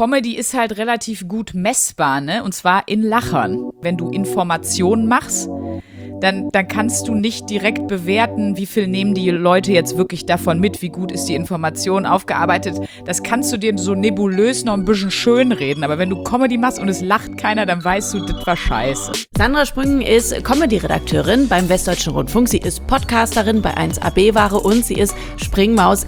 Comedy ist halt relativ gut messbar, ne? Und zwar in Lachern. Wenn du Informationen machst, dann kannst du nicht direkt bewerten, wie viel nehmen die Leute jetzt wirklich davon mit, wie gut ist die Information aufgearbeitet. Das kannst du dir so nebulös noch ein bisschen schönreden. Aber wenn du Comedy machst und es lacht keiner, dann weißt du, das war scheiße. Sandra Sprüngen ist Comedy-Redakteurin beim Westdeutschen Rundfunk. Sie ist Podcasterin bei 1AB-Ware und sie ist Springmaus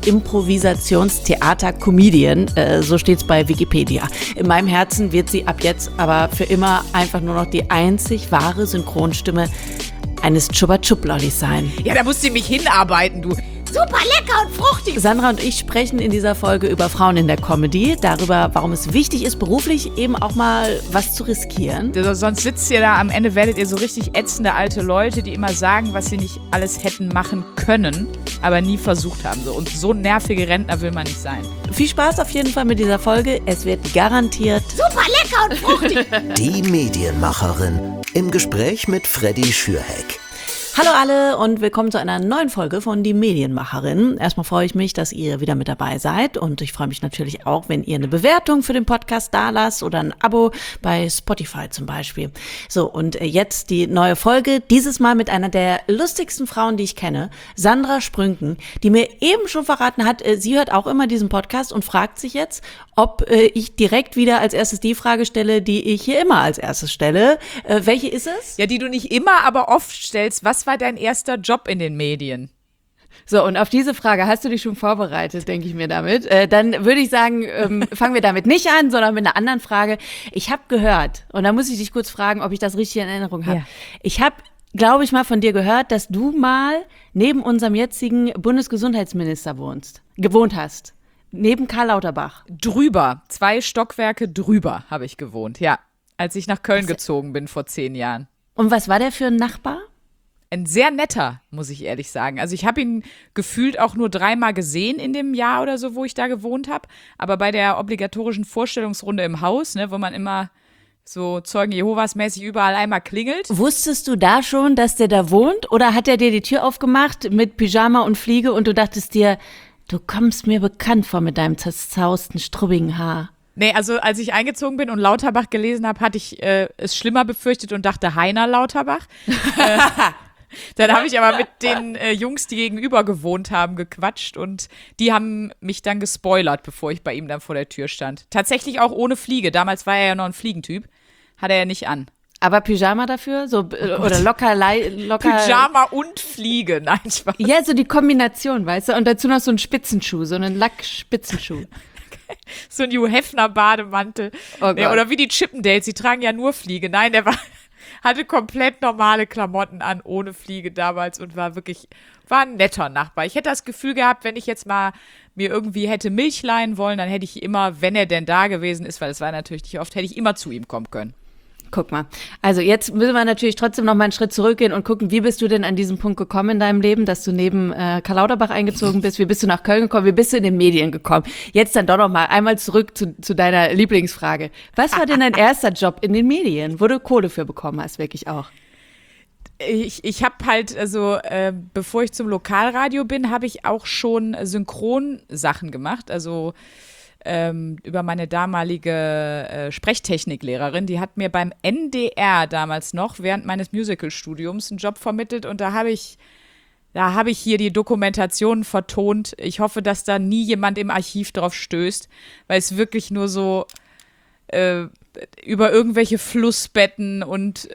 Improvisationstheater-Comedian. So steht's bei Wikipedia. In meinem Herzen wird sie ab jetzt aber für immer einfach nur noch die einzig wahre Synchronstimme eines Chupa-Chup-Lollis sein. Ja, da musst du mich hinarbeiten, du. Super lecker und fruchtig. Sandra und ich sprechen in dieser Folge über Frauen in der Comedy, darüber, warum es wichtig ist, beruflich eben auch mal was zu riskieren. Sonst sitzt ihr da, am Ende werdet ihr so richtig ätzende alte Leute, die immer sagen, was sie nicht alles hätten machen können, aber nie versucht haben. Und so nervige Rentner will man nicht sein. Viel Spaß auf jeden Fall mit dieser Folge. Es wird garantiert super lecker und fruchtig. Die Medienmacherin im Gespräch mit Freddy Schürheck. Hallo alle und willkommen zu einer neuen Folge von Die Medienmacherin. Erstmal freue ich mich, dass ihr wieder mit dabei seid und ich freue mich natürlich auch, wenn ihr eine Bewertung für den Podcast dalasst oder ein Abo bei Spotify zum Beispiel. So, und jetzt die neue Folge, dieses Mal mit einer der lustigsten Frauen, die ich kenne, Sandra Sprüngen, die mir eben schon verraten hat, sie hört auch immer diesen Podcast und fragt sich jetzt, ob ich direkt wieder als erstes die Frage stelle, die ich hier immer als erstes stelle. Welche ist es? Ja, die du nicht immer, aber oft stellst. Was war dein erster Job in den Medien? So, und auf diese Frage hast du dich schon vorbereitet, denke ich mir damit. Dann würde ich sagen, fangen wir damit nicht an, sondern mit einer anderen Frage. Ich habe gehört, und da muss ich dich kurz fragen, ob ich das richtig in Erinnerung habe. Ja. Ich habe, glaube ich, mal von dir gehört, dass du mal neben unserem jetzigen Bundesgesundheitsminister gewohnt hast. Neben Karl Lauterbach. Drüber. 2 Stockwerke drüber habe ich gewohnt, ja. Als ich nach Köln gezogen bin vor 10 Jahren. Und was war der für ein Nachbar? Ein sehr netter, muss ich ehrlich sagen. Also ich habe ihn gefühlt auch nur 3-mal gesehen in dem Jahr oder so, wo ich da gewohnt habe. Aber bei der obligatorischen Vorstellungsrunde im Haus, ne, wo man immer so Zeugen Jehovas mäßig überall einmal klingelt. Wusstest du da schon, dass der da wohnt? Oder hat er dir die Tür aufgemacht mit Pyjama und Fliege und du dachtest dir, du kommst mir bekannt vor mit deinem zerzausten, strubbigen Haar? Nee, also als ich eingezogen bin und Lauterbach gelesen habe, hatte ich es schlimmer befürchtet und dachte Heiner Lauterbach. Dann habe ich aber mit den Jungs, die gegenüber gewohnt haben, gequatscht und die haben mich dann gespoilert, bevor ich bei ihm dann vor der Tür stand. Tatsächlich auch ohne Fliege. Damals war er ja noch ein Fliegentyp. Hat er ja nicht an. Aber Pyjama dafür? So, oder locker. Pyjama und Fliege, nein, Spaß. Ja, so die Kombination, weißt du? Und dazu noch so ein Spitzenschuh, so einen Lackspitzenschuh. So ein Hugh Hefner Bademantel. Oh nee, oder wie die Chippendales, die tragen ja nur Fliege. Nein, der hatte komplett normale Klamotten an, ohne Fliege damals und war ein netter Nachbar. Ich hätte das Gefühl gehabt, wenn ich jetzt mal mir irgendwie hätte Milch leihen wollen, dann hätte ich immer, wenn er denn da gewesen ist, weil das war natürlich nicht oft, hätte ich immer zu ihm kommen können. Guck mal, also jetzt müssen wir natürlich trotzdem noch mal einen Schritt zurückgehen und gucken, wie bist du denn an diesen Punkt gekommen in deinem Leben, dass du neben Karl Lauterbach eingezogen bist, wie bist du nach Köln gekommen, wie bist du in den Medien gekommen? Jetzt dann doch noch mal einmal zurück zu deiner Lieblingsfrage. Was war denn dein erster Job in den Medien, wo du Kohle für bekommen hast, wirklich auch? Ich habe halt, also bevor ich zum Lokalradio bin, habe ich auch schon Synchronsachen gemacht, also über meine damalige Sprechtechniklehrerin, die hat mir beim NDR damals noch während meines Musicalstudiums einen Job vermittelt und da habe ich hier die Dokumentationen vertont. Ich hoffe, dass da nie jemand im Archiv drauf stößt, weil es wirklich nur so über irgendwelche Flussbetten und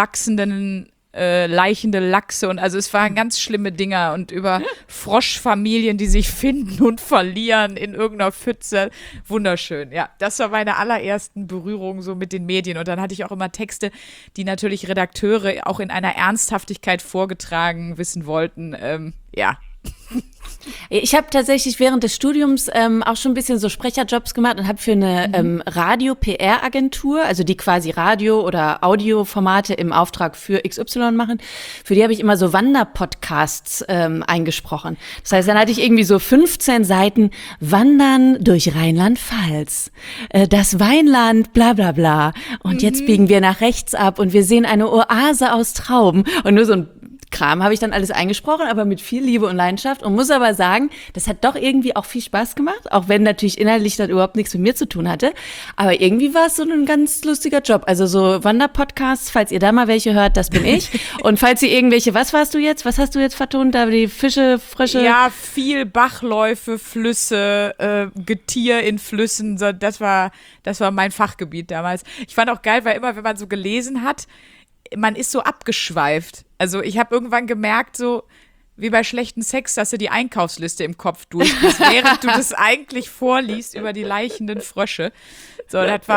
laichende Lachse und also es waren ganz schlimme Dinger und über Froschfamilien, die sich finden und verlieren in irgendeiner Pfütze. Wunderschön, ja. Das war meine allerersten Berührungen so mit den Medien und dann hatte ich auch immer Texte, die natürlich Redakteure auch in einer Ernsthaftigkeit vorgetragen wissen wollten. Ja. Ich habe tatsächlich während des Studiums auch schon ein bisschen so Sprecherjobs gemacht und habe für eine Radio-PR-Agentur, also die quasi Radio- oder Audioformate im Auftrag für XY machen, für die habe ich immer so Wanderpodcasts eingesprochen. Das heißt, dann hatte ich irgendwie so 15 Seiten Wandern durch Rheinland-Pfalz, das Weinland, bla bla bla. Und jetzt biegen wir nach rechts ab und wir sehen eine Oase aus Trauben und nur so ein Kram habe ich dann alles eingesprochen, aber mit viel Liebe und Leidenschaft und muss aber sagen, das hat doch irgendwie auch viel Spaß gemacht, auch wenn natürlich inhaltlich das überhaupt nichts mit mir zu tun hatte, aber irgendwie war es so ein ganz lustiger Job. Also so Wanderpodcasts, falls ihr da mal welche hört, das bin ich. Und falls ihr irgendwelche, was hast du jetzt vertont, da die Fische, Frösche? Ja, viel Bachläufe, Flüsse, Getier in Flüssen, so, das war mein Fachgebiet damals. Ich fand auch geil, weil immer, wenn man so gelesen hat, man ist so abgeschweift. Also ich habe irgendwann gemerkt, so wie bei schlechten Sex, dass du die Einkaufsliste im Kopf durchgehst, während du das eigentlich vorliest über die laichenden Frösche. So, das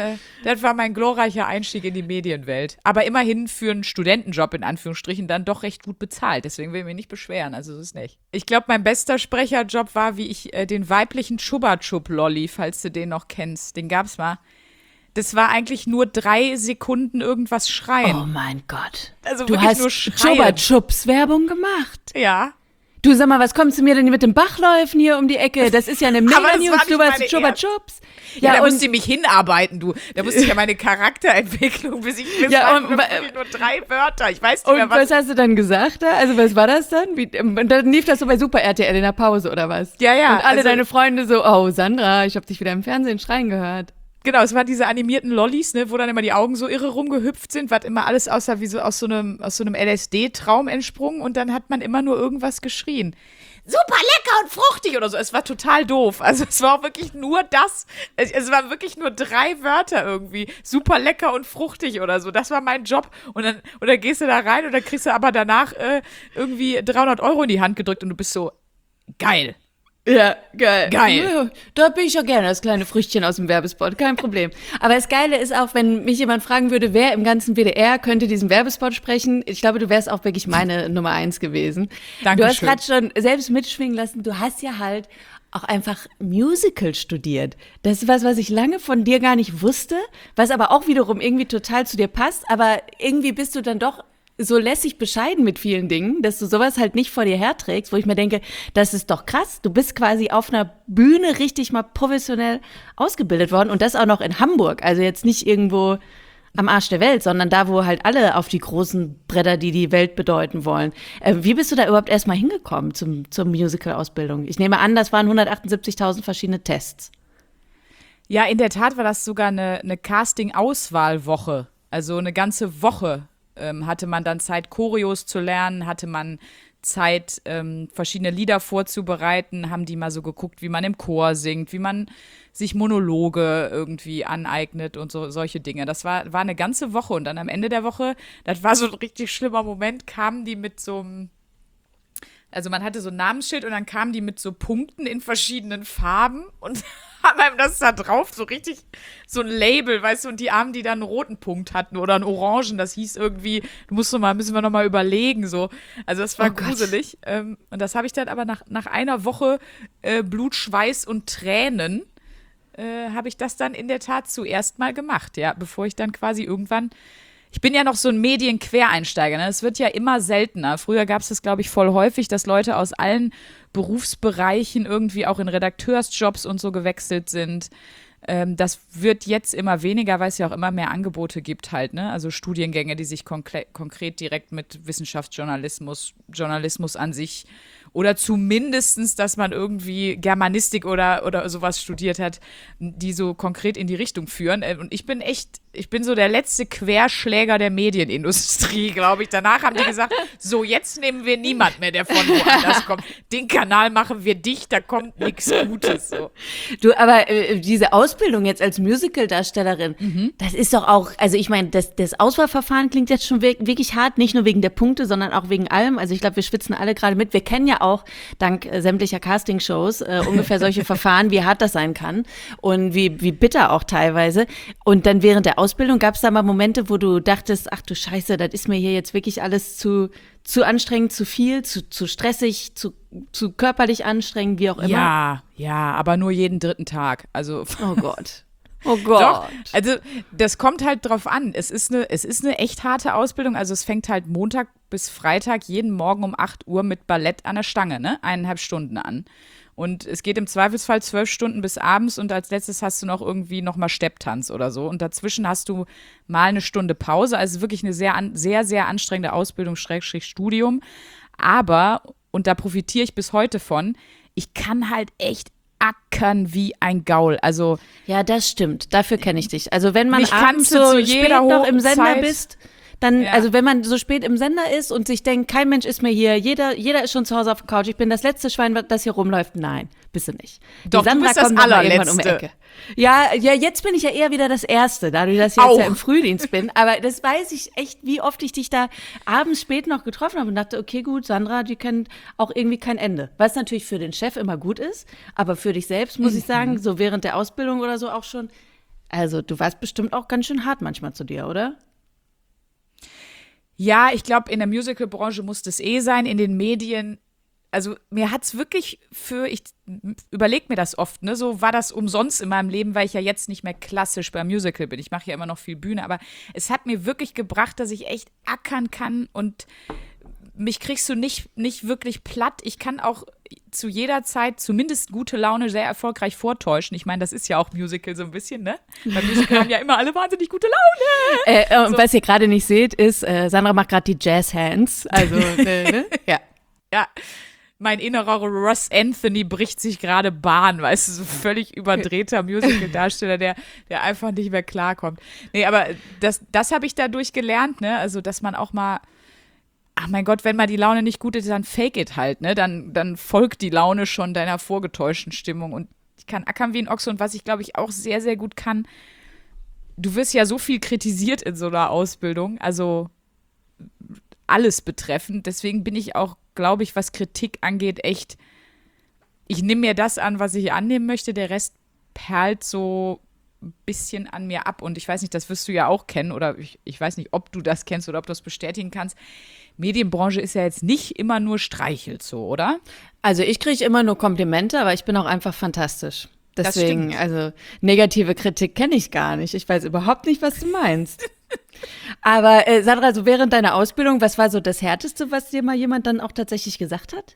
war mein glorreicher Einstieg in die Medienwelt. Aber immerhin für einen Studentenjob in Anführungsstrichen dann doch recht gut bezahlt. Deswegen will ich mich nicht beschweren, also so ist nicht. Ich glaube, mein bester Sprecherjob war, wie ich den weiblichen Chupa-Chup-Lolli, falls du den noch kennst. Den gab's mal. Das war eigentlich nur 3 Sekunden irgendwas schreien. Oh mein Gott. Also du wirklich hast nur schreien. Chupa Chups Werbung gemacht. Ja. Du, sag mal, was kommst du mir denn mit dem Bachläufen hier um die Ecke? Das ist ja eine Mega-News, du warst Chupa Chups. Ja, da musste ich mich hinarbeiten, du. Da musste ich ja meine Charakterentwicklung, bis waren wirklich nur 3 Wörter. Ich weiß nicht mehr, was hast du dann gesagt da? Also was war das dann? Und dann lief das so bei Super RTL in der Pause, oder was? Ja. Und alle deine Freunde so, oh Sandra, ich hab dich wieder im Fernsehen schreien gehört. Genau, es waren diese animierten Lollis, ne, wo dann immer die Augen so irre rumgehüpft sind, was immer alles aussah wie so aus so einem LSD-Traum entsprungen und dann hat man immer nur irgendwas geschrien. Super lecker und fruchtig oder so. Es war total doof. Also es war auch wirklich nur das. Es waren wirklich nur 3 Wörter irgendwie. Super lecker und fruchtig oder so. Das war mein Job. Und dann gehst du da rein und dann kriegst du aber danach irgendwie 300 € in die Hand gedrückt und du bist so, geil. Ja, geil. Geil. Da bin ich ja gerne, das kleine Früchtchen aus dem Werbespot, kein Problem. Aber das Geile ist auch, wenn mich jemand fragen würde, wer im ganzen WDR könnte diesen Werbespot sprechen, ich glaube, du wärst auch wirklich meine Nummer 1 gewesen. Dankeschön. Du hast gerade schon selbst mitschwingen lassen, du hast ja halt auch einfach Musical studiert. Das ist was ich lange von dir gar nicht wusste, was aber auch wiederum irgendwie total zu dir passt, aber irgendwie bist du dann doch so lässig bescheiden mit vielen Dingen, dass du sowas halt nicht vor dir herträgst, wo ich mir denke, das ist doch krass. Du bist quasi auf einer Bühne richtig mal professionell ausgebildet worden und das auch noch in Hamburg. Also jetzt nicht irgendwo am Arsch der Welt, sondern da, wo halt alle auf die großen Bretter, die die Welt bedeuten wollen. Wie bist du da überhaupt erstmal hingekommen zur Musical-Ausbildung? Ich nehme an, das waren 178.000 verschiedene Tests. Ja, in der Tat war das sogar eine Casting-Auswahlwoche. Also eine ganze Woche hatte man dann Zeit, Choreos zu lernen, hatte man Zeit, verschiedene Lieder vorzubereiten, haben die mal so geguckt, wie man im Chor singt, wie man sich Monologe irgendwie aneignet und solche Dinge. Das war eine ganze Woche und dann am Ende der Woche, das war so ein richtig schlimmer Moment, kamen die mit so einem, also man hatte so ein Namensschild und dann kamen die mit so Punkten in verschiedenen Farben und haben einem das da drauf, so richtig, so ein Label, weißt du, und die Armen, die dann einen roten Punkt hatten oder einen orangen, das hieß irgendwie, müssen wir noch mal überlegen, so. Also das war gruselig. Und das habe ich dann aber nach einer Woche Blut, Schweiß und Tränen, habe ich das dann in der Tat zuerst mal gemacht, ja, bevor ich dann quasi irgendwann, ich bin ja noch so ein Medienquereinsteiger, ne? Es wird ja immer seltener. Früher gab es das, glaube ich, voll häufig, dass Leute aus allen Berufsbereichen irgendwie auch in Redakteursjobs und so gewechselt sind. Das wird jetzt immer weniger, weil es ja auch immer mehr Angebote gibt halt, ne? Also Studiengänge, die sich konkret direkt mit Wissenschaftsjournalismus, Journalismus an sich oder zumindestens, dass man irgendwie Germanistik oder sowas studiert hat, die so konkret in die Richtung führen. Und ich bin so der letzte Querschläger der Medienindustrie, glaube ich. Danach haben die gesagt, so, jetzt nehmen wir niemand mehr, der von woanders kommt. Den Kanal machen wir dicht, da kommt nichts Gutes. So. Du, aber diese Ausbildung jetzt als Musical-Darstellerin, das ist doch auch, also ich meine, das Auswahlverfahren klingt jetzt schon wirklich hart, nicht nur wegen der Punkte, sondern auch wegen allem. Also ich glaube, wir schwitzen alle gerade mit. Wir kennen ja auch dank sämtlicher Castingshows ungefähr solche Verfahren, wie hart das sein kann und wie bitter auch teilweise. Und dann während der Ausbildung gab es da mal Momente, wo du dachtest, ach du Scheiße, das ist mir hier jetzt wirklich alles zu anstrengend, zu viel, zu stressig, zu körperlich anstrengend, wie auch immer. Ja, aber nur jeden 3. Tag. Also oh Gott. Oh Gott. Doch, also das kommt halt drauf an. Es ist eine echt harte Ausbildung. Also es fängt halt Montag bis Freitag jeden Morgen um 8 Uhr mit Ballett an der Stange, ne? 1,5 Stunden an. Und es geht im Zweifelsfall 12 Stunden bis abends und als letztes hast du noch irgendwie nochmal Stepptanz oder so. Und dazwischen hast du mal eine Stunde Pause. Also wirklich eine sehr, sehr anstrengende Ausbildung, Studium. Aber, und da profitiere ich bis heute von, ich kann halt echt ackern wie ein Gaul. Also ja, das stimmt. Dafür kenne ich dich. Also wenn man mich abends kannst du so zu spät jeder noch im Sender Zeit- bist, dann, Ja. also wenn man so spät im Sender ist und sich denkt, kein Mensch ist mehr hier, jeder ist schon zu Hause auf der Couch, ich bin das letzte Schwein, das hier rumläuft. Nein, bist du nicht. Die Doch, du Sandra bist das kommt noch mal irgendwann um die Allerletzte. Ecke. Ja, jetzt bin ich ja eher wieder das Erste, dadurch, dass ich jetzt Auch. ja im Frühdienst bin. Aber das weiß ich echt, wie oft ich dich da abends spät noch getroffen habe und dachte, okay, gut, Sandra, die kennt auch irgendwie kein Ende. Was natürlich für den Chef immer gut ist, aber für dich selbst, muss ich sagen, so während der Ausbildung oder so auch schon. Also du warst bestimmt auch ganz schön hart manchmal zu dir, oder? Ja, ich glaube, in der Musical-Branche muss das sein, in den Medien. Also mir hat's wirklich ich überlege mir das oft, ne, so war das umsonst in meinem Leben, weil ich ja jetzt nicht mehr klassisch beim Musical bin. Ich mache ja immer noch viel Bühne, aber es hat mir wirklich gebracht, dass ich echt ackern kann und mich kriegst du nicht wirklich platt. Ich kann auch zu jeder Zeit zumindest gute Laune sehr erfolgreich vortäuschen. Ich meine, das ist ja auch Musical so ein bisschen, ne? Beim Musical haben ja immer alle wahnsinnig gute Laune. Und was ihr gerade nicht seht, ist, Sandra macht gerade die Jazz-Hands. Also, ne? Ja. Ja, mein innerer Ross Anthony bricht sich gerade Bahn, weißt du, so völlig überdrehter Musical-Darsteller, der einfach nicht mehr klarkommt. Nee, aber das habe ich dadurch gelernt, ne? Also, dass man auch mal, ach mein Gott, wenn mal die Laune nicht gut ist, dann fake it halt, ne? Dann folgt die Laune schon deiner vorgetäuschten Stimmung. Und ich kann ackern wie ein Ochse. Und was ich, glaube ich, auch sehr, sehr gut kann, du wirst ja so viel kritisiert in so einer Ausbildung, also alles betreffend. Deswegen bin ich auch, glaube ich, was Kritik angeht, echt, ich nehme mir das an, was ich annehmen möchte. Der Rest perlt so ein bisschen an mir ab. Und ich weiß nicht, das wirst du ja auch kennen oder ich weiß nicht, ob du das kennst oder ob du das bestätigen kannst. Medienbranche ist ja jetzt nicht immer nur Streichelt so, oder? Also ich kriege immer nur Komplimente, aber ich bin auch einfach fantastisch. Das Deswegen, stimmt. also negative Kritik kenne ich gar nicht. Ich weiß überhaupt nicht, was du meinst. Aber Sandra, so während deiner Ausbildung, was war so das Härteste, was dir mal jemand dann auch tatsächlich gesagt hat?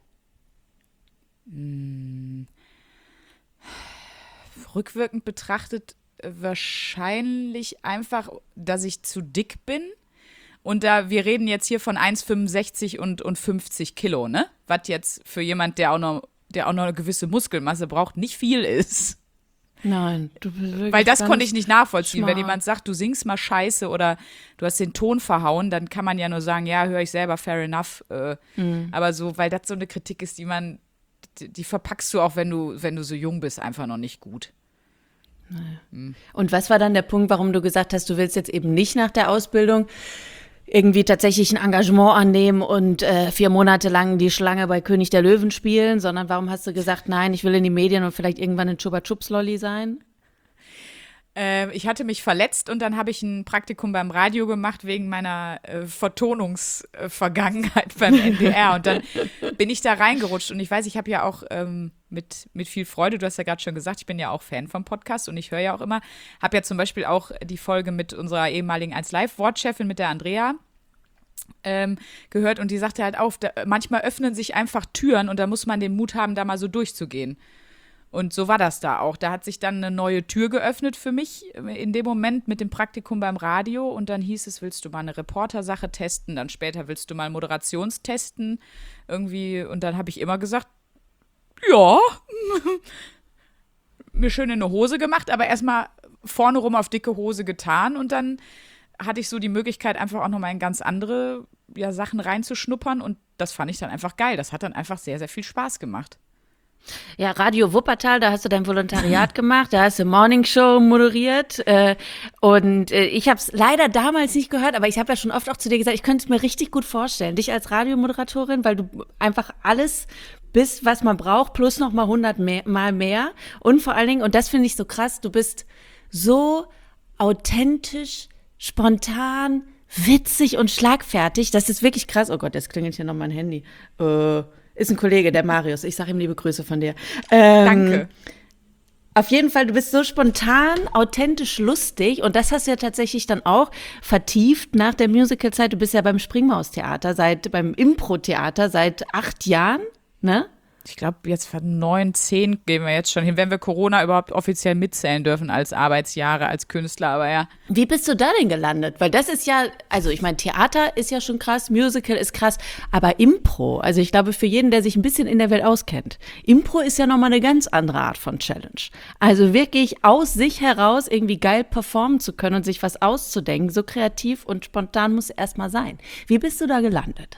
Rückwirkend betrachtet wahrscheinlich einfach, dass ich zu dick bin. Und wir reden jetzt hier von 1,65 und 50 Kilo, ne? Was jetzt für jemand, der auch noch eine gewisse Muskelmasse braucht, nicht viel ist. Nein, du bist wirklich Weil das ganz konnte ich nicht nachvollziehen. schmal. Wenn jemand sagt, du singst mal scheiße oder du hast den Ton verhauen, dann kann man ja nur sagen, ja, höre ich selber, fair enough. Aber so, weil das so eine Kritik ist, die verpackst du auch, wenn du so jung bist, einfach noch nicht gut. Und was war dann der Punkt, warum du gesagt hast, du willst jetzt eben nicht nach der Ausbildung irgendwie tatsächlich ein Engagement annehmen und 4 Monate lang die Schlange bei König der Löwen spielen, sondern warum hast du gesagt, nein, ich will in die Medien und vielleicht irgendwann ein Chupa-Chups-Lolli sein? Ich hatte mich verletzt und dann habe ich ein Praktikum beim Radio gemacht wegen meiner Vertonungsvergangenheit beim NDR. Und dann bin ich da reingerutscht. Und ich weiß, ich habe ja auch mit viel Freude, du hast ja gerade schon gesagt, ich bin ja auch Fan vom Podcast und ich höre ja auch immer, habe ja zum Beispiel auch die Folge mit unserer ehemaligen 1Live-Wortchefin, mit der Andrea, gehört. Und die sagte halt auch, manchmal öffnen sich einfach Türen und da muss man den Mut haben, da mal so durchzugehen. Und so war das da auch. Da hat sich dann eine neue Tür geöffnet für mich in dem Moment mit dem Praktikum beim Radio. Und dann hieß es, willst du mal eine Reportersache testen? Dann später willst du mal Moderationstesten irgendwie. Und dann habe ich immer gesagt, ja, mir schön in eine Hose gemacht, aber erstmal vorne rum auf dicke Hose getan. Und dann hatte ich so die Möglichkeit, einfach auch nochmal in ganz andere Sachen reinzuschnuppern. Und das fand ich dann einfach geil. Das hat dann einfach sehr, sehr viel Spaß gemacht. Ja, Radio Wuppertal, da hast du dein Volontariat gemacht, da hast du Morning Show moderiert und ich habe es leider damals nicht gehört, aber ich habe ja schon oft auch zu dir gesagt, ich könnte es mir richtig gut vorstellen, dich als Radiomoderatorin, weil du einfach alles bist, was man braucht, plus noch mal 100 Mal mehr und vor allen Dingen, und das finde ich so krass, du bist so authentisch, spontan, witzig und schlagfertig, das ist wirklich krass. Oh Gott, jetzt klingelt hier noch mein Handy. Ist ein Kollege, der Marius. Ich sage ihm liebe Grüße von dir. Danke. Auf jeden Fall, du bist so spontan, authentisch, lustig und das hast du ja tatsächlich dann auch vertieft nach der Musicalzeit. Du bist ja beim Springmaus-Theater, beim Impro-Theater seit 8 Jahren, ne? Ich glaube, jetzt von 9, 10 gehen wir jetzt schon hin, wenn wir Corona überhaupt offiziell mitzählen dürfen als Arbeitsjahre, als Künstler, aber ja. Wie bist du da denn gelandet? Weil das ist ja, also ich meine, Theater ist ja schon krass, Musical ist krass, aber Impro, also ich glaube für jeden, der sich ein bisschen in der Welt auskennt, Impro ist ja nochmal eine ganz andere Art von Challenge. Also wirklich aus sich heraus irgendwie geil performen zu können und sich was auszudenken, so kreativ und spontan muss es erstmal sein. Wie bist du da gelandet?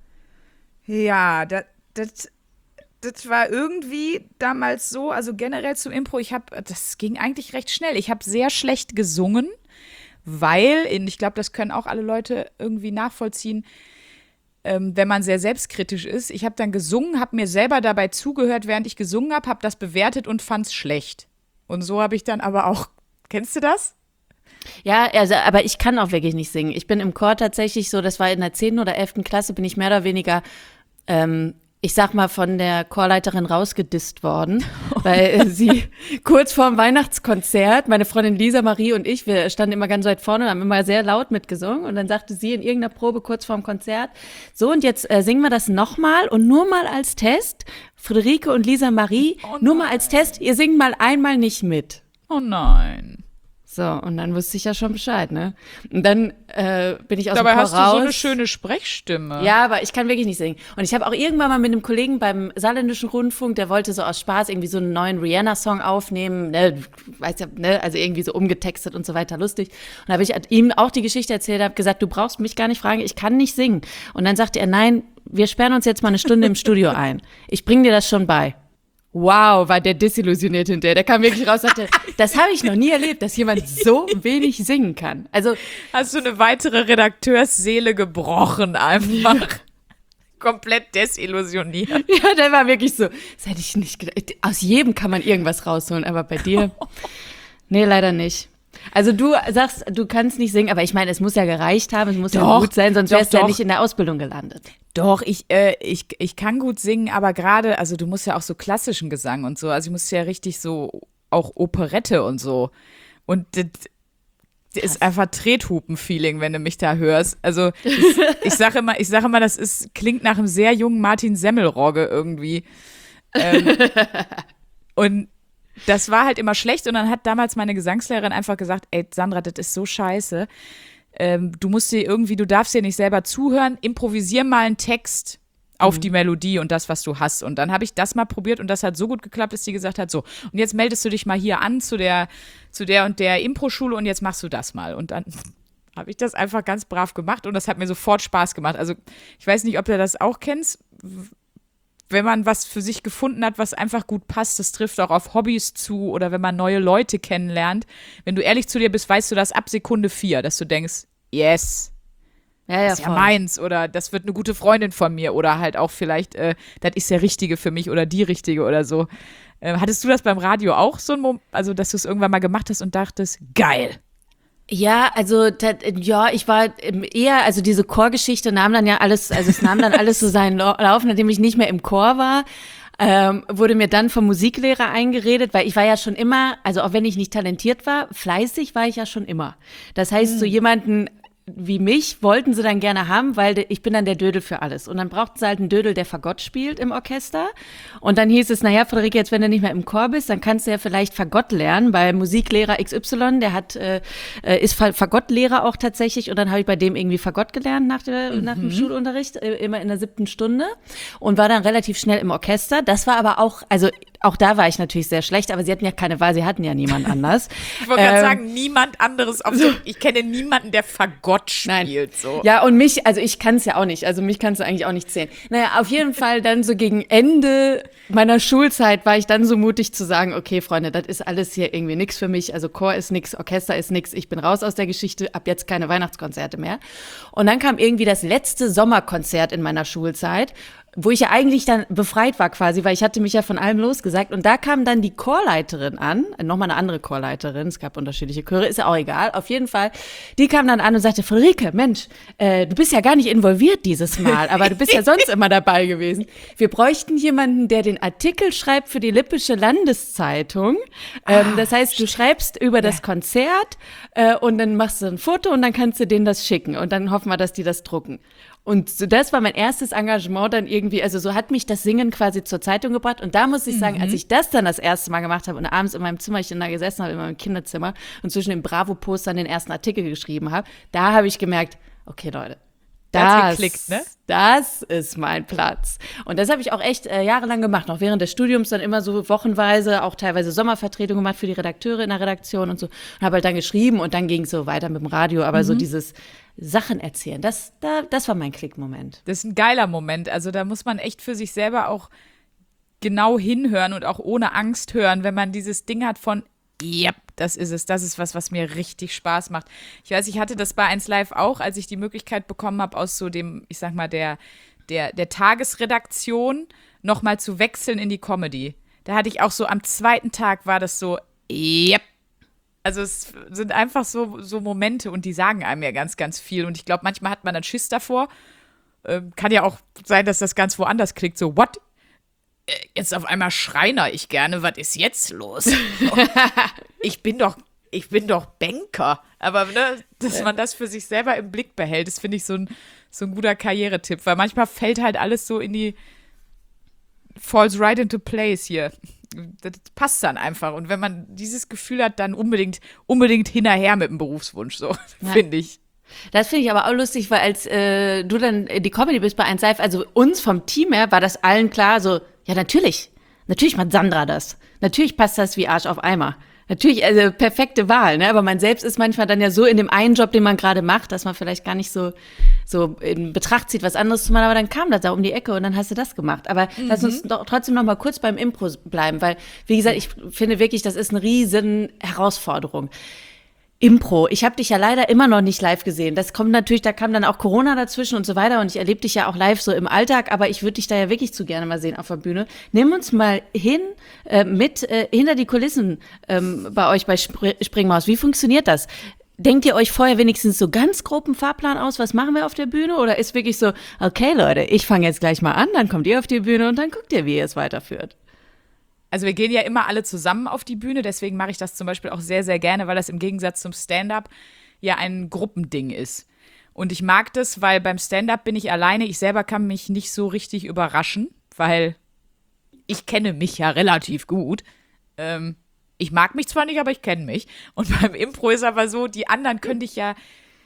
Ja, das war irgendwie damals so, also generell zum Impro, das ging eigentlich recht schnell. Ich habe sehr schlecht gesungen, weil, ich glaube, das können auch alle Leute irgendwie nachvollziehen, wenn man sehr selbstkritisch ist. Ich habe dann gesungen, habe mir selber dabei zugehört, während ich gesungen habe das bewertet und fand es schlecht. Und so habe ich dann aber auch, kennst du das? Ja, also, aber ich kann auch wirklich nicht singen. Ich bin im Chor tatsächlich so, das war in der 10. oder 11. Klasse, bin ich mehr oder weniger ich sag mal, von der Chorleiterin rausgedisst worden, weil sie kurz vorm Weihnachtskonzert, meine Freundin Lisa, Marie und ich, wir standen immer ganz weit vorne und haben immer sehr laut mitgesungen und dann sagte sie in irgendeiner Probe kurz vorm Konzert, so und jetzt singen wir das nochmal und nur mal als Test, Friederike und Lisa Marie, nur mal als Test, ihr singt mal einmal nicht mit. Oh nein. So, und dann wusste ich ja schon Bescheid, ne? Und dann bin ich aus dem Dabei Chor hast du raus. so eine schöne Sprechstimme. Ja, aber ich kann wirklich nicht singen. Und ich habe auch irgendwann mal mit einem Kollegen beim Saarländischen Rundfunk, der wollte so aus Spaß irgendwie so einen neuen Rihanna-Song aufnehmen, ne, weißt ja, ne, also irgendwie so umgetextet und so weiter, lustig. Und da habe ich ihm auch die Geschichte erzählt, habe gesagt, du brauchst mich gar nicht fragen, ich kann nicht singen. Und dann sagte er, nein, wir sperren uns jetzt mal eine Stunde im Studio ein. Ich bring dir das schon bei. Wow, war der desillusioniert hinterher. Der kam wirklich raus und sagte, das habe ich noch nie erlebt, dass jemand so wenig singen kann. Also hast du eine weitere Redakteursseele gebrochen einfach. Komplett desillusioniert. Ja, der war wirklich so, das hätte ich nicht gedacht. Aus jedem kann man irgendwas rausholen, aber bei dir, nee, leider nicht. Also du sagst, du kannst nicht singen, aber ich meine, es muss ja gereicht haben, es muss ja gut sein, sonst wärst du ja nicht in der Ausbildung gelandet. Doch, ich kann gut singen, aber gerade, also du musst ja auch so klassischen Gesang und so, also ich muss ja richtig so, auch Operette und so. Und das ist einfach Trethupen-Feeling, wenn du mich da hörst. Also ich sage immer, klingt nach einem sehr jungen Martin Semmelrogge irgendwie. Und das war halt immer schlecht und dann hat damals meine Gesangslehrerin einfach gesagt, ey Sandra, das ist so scheiße. Du darfst dir nicht selber zuhören, improvisier mal einen Text auf die Melodie und das, was du hast. Und dann habe ich das mal probiert und das hat so gut geklappt, dass sie gesagt hat, so, und jetzt meldest du dich mal hier an zu der und der Impro-Schule und jetzt machst du das mal. Und dann habe ich das einfach ganz brav gemacht und das hat mir sofort Spaß gemacht. Also ich weiß nicht, ob du das auch kennst, wenn man was für sich gefunden hat, was einfach gut passt, das trifft auch auf Hobbys zu oder wenn man neue Leute kennenlernt. Wenn du ehrlich zu dir bist, weißt du das ab Sekunde 4, dass du denkst, yes, das ist ja meins oder das wird eine gute Freundin von mir oder halt auch vielleicht, das ist der Richtige für mich oder die Richtige oder so. Hattest du das beim Radio auch so ein Moment, also dass du es irgendwann mal gemacht hast und dachtest, geil? Ja, also ich war eher, also diese Chorgeschichte nahm dann ja alles, also es nahm dann alles so seinen Lauf, nachdem ich nicht mehr im Chor war, wurde mir dann vom Musiklehrer eingeredet, weil ich war ja schon immer, also auch wenn ich nicht talentiert war, fleißig war ich ja schon immer. Das heißt, so jemanden wie mich wollten sie dann gerne haben, weil ich bin dann der Dödel für alles. Und dann brauchten sie halt einen Dödel, der Fagott spielt im Orchester. Und dann hieß es, naja, Friederike, jetzt wenn du nicht mehr im Chor bist, dann kannst du ja vielleicht Fagott lernen bei Musiklehrer XY, der ist Fagottlehrer auch tatsächlich. Und dann habe ich bei dem irgendwie Fagott gelernt nach dem Schulunterricht, immer in der 7. Stunde. Und war dann relativ schnell im Orchester. Das war aber auch, also auch da war ich natürlich sehr schlecht, aber sie hatten ja keine Wahl, sie hatten ja niemand anders. Ich wollte gerade sagen, niemand anderes. Ich kenne niemanden, der Fagott spielt. So. Ja, und ich kann es ja auch nicht. Also mich kannst du eigentlich auch nicht zählen. Naja, auf jeden Fall dann so gegen Ende meiner Schulzeit war ich dann so mutig zu sagen, okay, Freunde, das ist alles hier irgendwie nix für mich. Also Chor ist nix, Orchester ist nix. Ich bin raus aus der Geschichte, ab jetzt keine Weihnachtskonzerte mehr. Und dann kam irgendwie das letzte Sommerkonzert in meiner Schulzeit, wo ich ja eigentlich dann befreit war quasi, weil ich hatte mich ja von allem losgesagt. Und da kam dann die Chorleiterin an, nochmal eine andere Chorleiterin, es gab unterschiedliche Chöre, ist ja auch egal, auf jeden Fall. Die kam dann an und sagte, Friederike, Mensch, du bist ja gar nicht involviert dieses Mal, aber du bist ja sonst immer dabei gewesen. Wir bräuchten jemanden, der den Artikel schreibt für die Lippische Landeszeitung. Das heißt, du schreibst über das Konzert und dann machst du ein Foto und dann kannst du denen das schicken und dann hoffen wir, dass die das drucken. Und so, das war mein erstes Engagement dann irgendwie, also so hat mich das Singen quasi zur Zeitung gebracht. Und da muss ich sagen, als ich das dann das erste Mal gemacht habe und abends in meinem Zimmerchen da gesessen habe, in meinem Kinderzimmer und zwischen den Bravo-Postern den ersten Artikel geschrieben habe, da habe ich gemerkt, okay Leute, das ist mein Platz. Und das habe ich auch echt jahrelang gemacht, noch während des Studiums dann immer so wochenweise, auch teilweise Sommervertretung gemacht für die Redakteure in der Redaktion und so. Und habe halt dann geschrieben und dann ging es so weiter mit dem Radio. Aber so dieses Sachen erzählen, das war mein Klickmoment. Das ist ein geiler Moment. Also da muss man echt für sich selber auch genau hinhören und auch ohne Angst hören, wenn man dieses Ding hat von yep, das ist es. Das ist was mir richtig Spaß macht. Ich weiß, ich hatte das bei 1 Live auch, als ich die Möglichkeit bekommen habe, aus so dem, ich sag mal, der Tagesredaktion nochmal zu wechseln in die Comedy. Da hatte ich auch so, am zweiten Tag war das so, yep. Also es sind einfach so Momente und die sagen einem ja ganz, ganz viel. Und ich glaube, manchmal hat man dann Schiss davor. Kann ja auch sein, dass das ganz woanders klingt. So, what? Jetzt auf einmal Schreiner ich gerne, was ist jetzt los? Ich bin doch Banker. Aber ne, dass man das für sich selber im Blick behält, das finde ich so ein guter Karrieretipp. Weil manchmal fällt halt alles so falls right into place hier. Das passt dann einfach. Und wenn man dieses Gefühl hat, dann unbedingt hinterher mit dem Berufswunsch, so, finde ich. Das finde ich aber auch lustig, weil als du dann in die Comedy bist bei 1 Live, also uns vom Team her war das allen klar, so, ja natürlich macht Sandra das. Natürlich passt das wie Arsch auf Eimer. Natürlich, also perfekte Wahl, ne? Aber man selbst ist manchmal dann ja so in dem einen Job, den man gerade macht, dass man vielleicht gar nicht so in Betracht zieht, was anderes zu machen, aber dann kam das da um die Ecke und dann hast du das gemacht. Aber lass uns doch trotzdem noch mal kurz beim Impro bleiben, weil, wie gesagt, ich finde wirklich, das ist eine riesen Herausforderung. Impro, ich habe dich ja leider immer noch nicht live gesehen. Das kommt natürlich, da kam dann auch Corona dazwischen und so weiter und ich erlebe dich ja auch live so im Alltag, aber ich würde dich da ja wirklich zu gerne mal sehen auf der Bühne. Nimm uns mal hinter die Kulissen bei euch bei Springmaus. Wie funktioniert das? Denkt ihr euch vorher wenigstens so ganz grob einen Fahrplan aus, was machen wir auf der Bühne? Oder ist wirklich so, okay Leute, ich fange jetzt gleich mal an, dann kommt ihr auf die Bühne und dann guckt ihr, wie ihr es weiterführt? Also wir gehen ja immer alle zusammen auf die Bühne, deswegen mache ich das zum Beispiel auch sehr, sehr gerne, weil das im Gegensatz zum Stand-up ja ein Gruppending ist. Und ich mag das, weil beim Stand-up bin ich alleine, ich selber kann mich nicht so richtig überraschen, weil ich kenne mich ja relativ gut. Ich mag mich zwar nicht, aber ich kenne mich. Und beim Impro ist aber so, die anderen können dich ja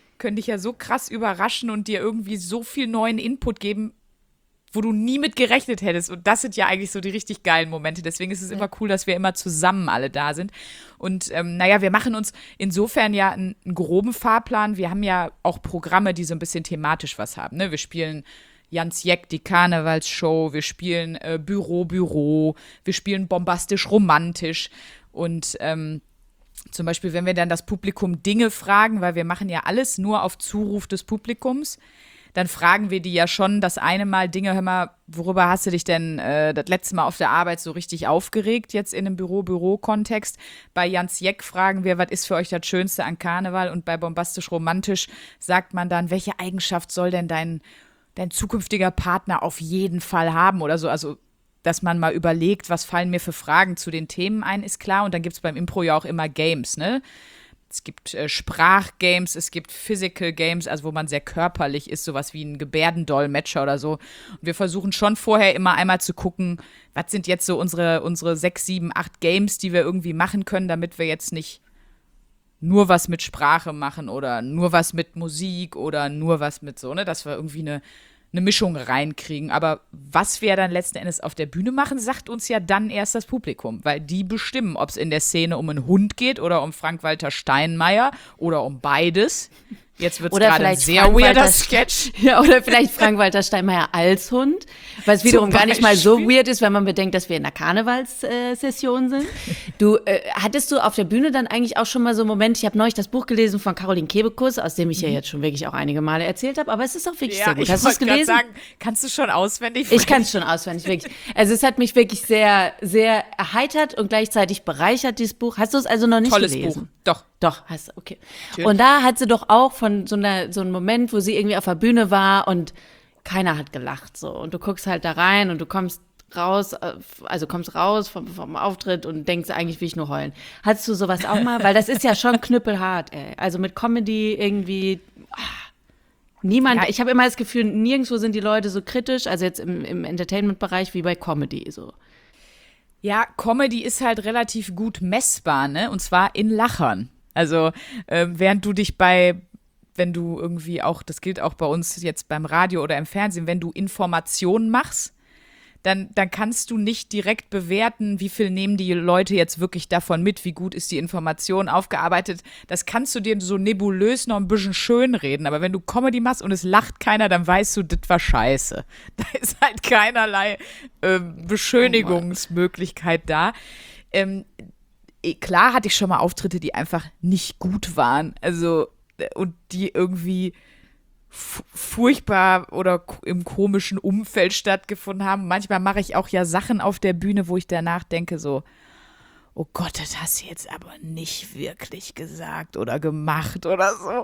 so krass überraschen und dir irgendwie so viel neuen Input geben, wo du nie mit gerechnet hättest. Und das sind ja eigentlich so die richtig geilen Momente. Deswegen ist es immer cool, dass wir immer zusammen alle da sind. Und wir machen uns insofern ja einen groben Fahrplan. Wir haben ja auch Programme, die so ein bisschen thematisch was haben. Ne? Wir spielen Jans Jeck, die Karnevalsshow. Wir spielen Büro. Wir spielen bombastisch romantisch. Und zum Beispiel, wenn wir dann das Publikum Dinge fragen, weil wir machen ja alles nur auf Zuruf des Publikums, dann fragen wir die ja schon das eine Mal Dinge, hör mal, worüber hast du dich denn das letzte Mal auf der Arbeit so richtig aufgeregt, jetzt in einem Büro-Kontext? Bei Jans Jeck fragen wir, was ist für euch das Schönste an Karneval? Und bei Bombastisch Romantisch sagt man dann, welche Eigenschaft soll denn dein zukünftiger Partner auf jeden Fall haben oder so? Also, dass man mal überlegt, was fallen mir für Fragen zu den Themen ein, ist klar. Und dann gibt es beim Impro ja auch immer Games, ne? Es gibt Sprachgames, es gibt Physical Games, also wo man sehr körperlich ist, sowas wie ein Gebärdendolmetscher oder so. Und wir versuchen schon vorher immer einmal zu gucken, was sind jetzt so unsere 6, 7, 8 Games, die wir irgendwie machen können, damit wir jetzt nicht nur was mit Sprache machen oder nur was mit Musik oder nur was mit so, ne, dass wir irgendwie eine Mischung reinkriegen. Aber was wir dann letzten Endes auf der Bühne machen, sagt uns ja dann erst das Publikum, weil die bestimmen, ob es in der Szene um einen Hund geht oder um Frank-Walter Steinmeier oder um beides. Jetzt wird es gerade ein sehr weirder Sketch. Ja, oder vielleicht Frank-Walter Steinmeier als Hund, was wiederum gar nicht mal so weird ist, wenn man bedenkt, dass wir in einer Karnevalssession sind. Hattest du auf der Bühne dann eigentlich auch schon mal so einen Moment, ich habe neulich das Buch gelesen von Caroline Kebekus, aus dem ich ja jetzt schon wirklich auch einige Male erzählt habe, aber es ist auch wirklich sehr gut. Hast du es gelesen? Sagen, kannst du schon auswendig? Ich kann es schon auswendig, wirklich. Also es hat mich wirklich sehr, sehr erheitert und gleichzeitig bereichert, dieses Buch. Hast du es also noch nicht gelesen? Tolles Buch, doch. Doch, hast du, okay. Natürlich. Und da hat sie doch auch von so einem Moment, wo sie irgendwie auf der Bühne war und keiner hat gelacht, so. Und du guckst halt da rein und du kommst raus vom Auftritt und denkst, eigentlich will ich nur heulen. Hattest du sowas auch mal? Weil das ist ja schon knüppelhart, ey. Also mit Comedy irgendwie, Niemand, Ja. ich habe immer das Gefühl, nirgendwo sind die Leute so kritisch, also jetzt im Entertainment-Bereich wie bei Comedy so. Ja, Comedy ist halt relativ gut messbar, ne? Und zwar in Lachern. Also, während du wenn du irgendwie auch, das gilt auch bei uns jetzt beim Radio oder im Fernsehen, wenn du Informationen machst, dann kannst du nicht direkt bewerten, wie viel nehmen die Leute jetzt wirklich davon mit, wie gut ist die Information aufgearbeitet. Das kannst du dir so nebulös noch ein bisschen schönreden, aber wenn du Comedy machst und es lacht keiner, dann weißt du, das war scheiße. Da ist halt keinerlei Beschönigungsmöglichkeit da. Klar hatte ich schon mal Auftritte, die einfach nicht gut waren, also und die irgendwie furchtbar oder im komischen Umfeld stattgefunden haben. Manchmal mache ich auch ja Sachen auf der Bühne, wo ich danach denke so, oh Gott, das hast du jetzt aber nicht wirklich gesagt oder gemacht oder so.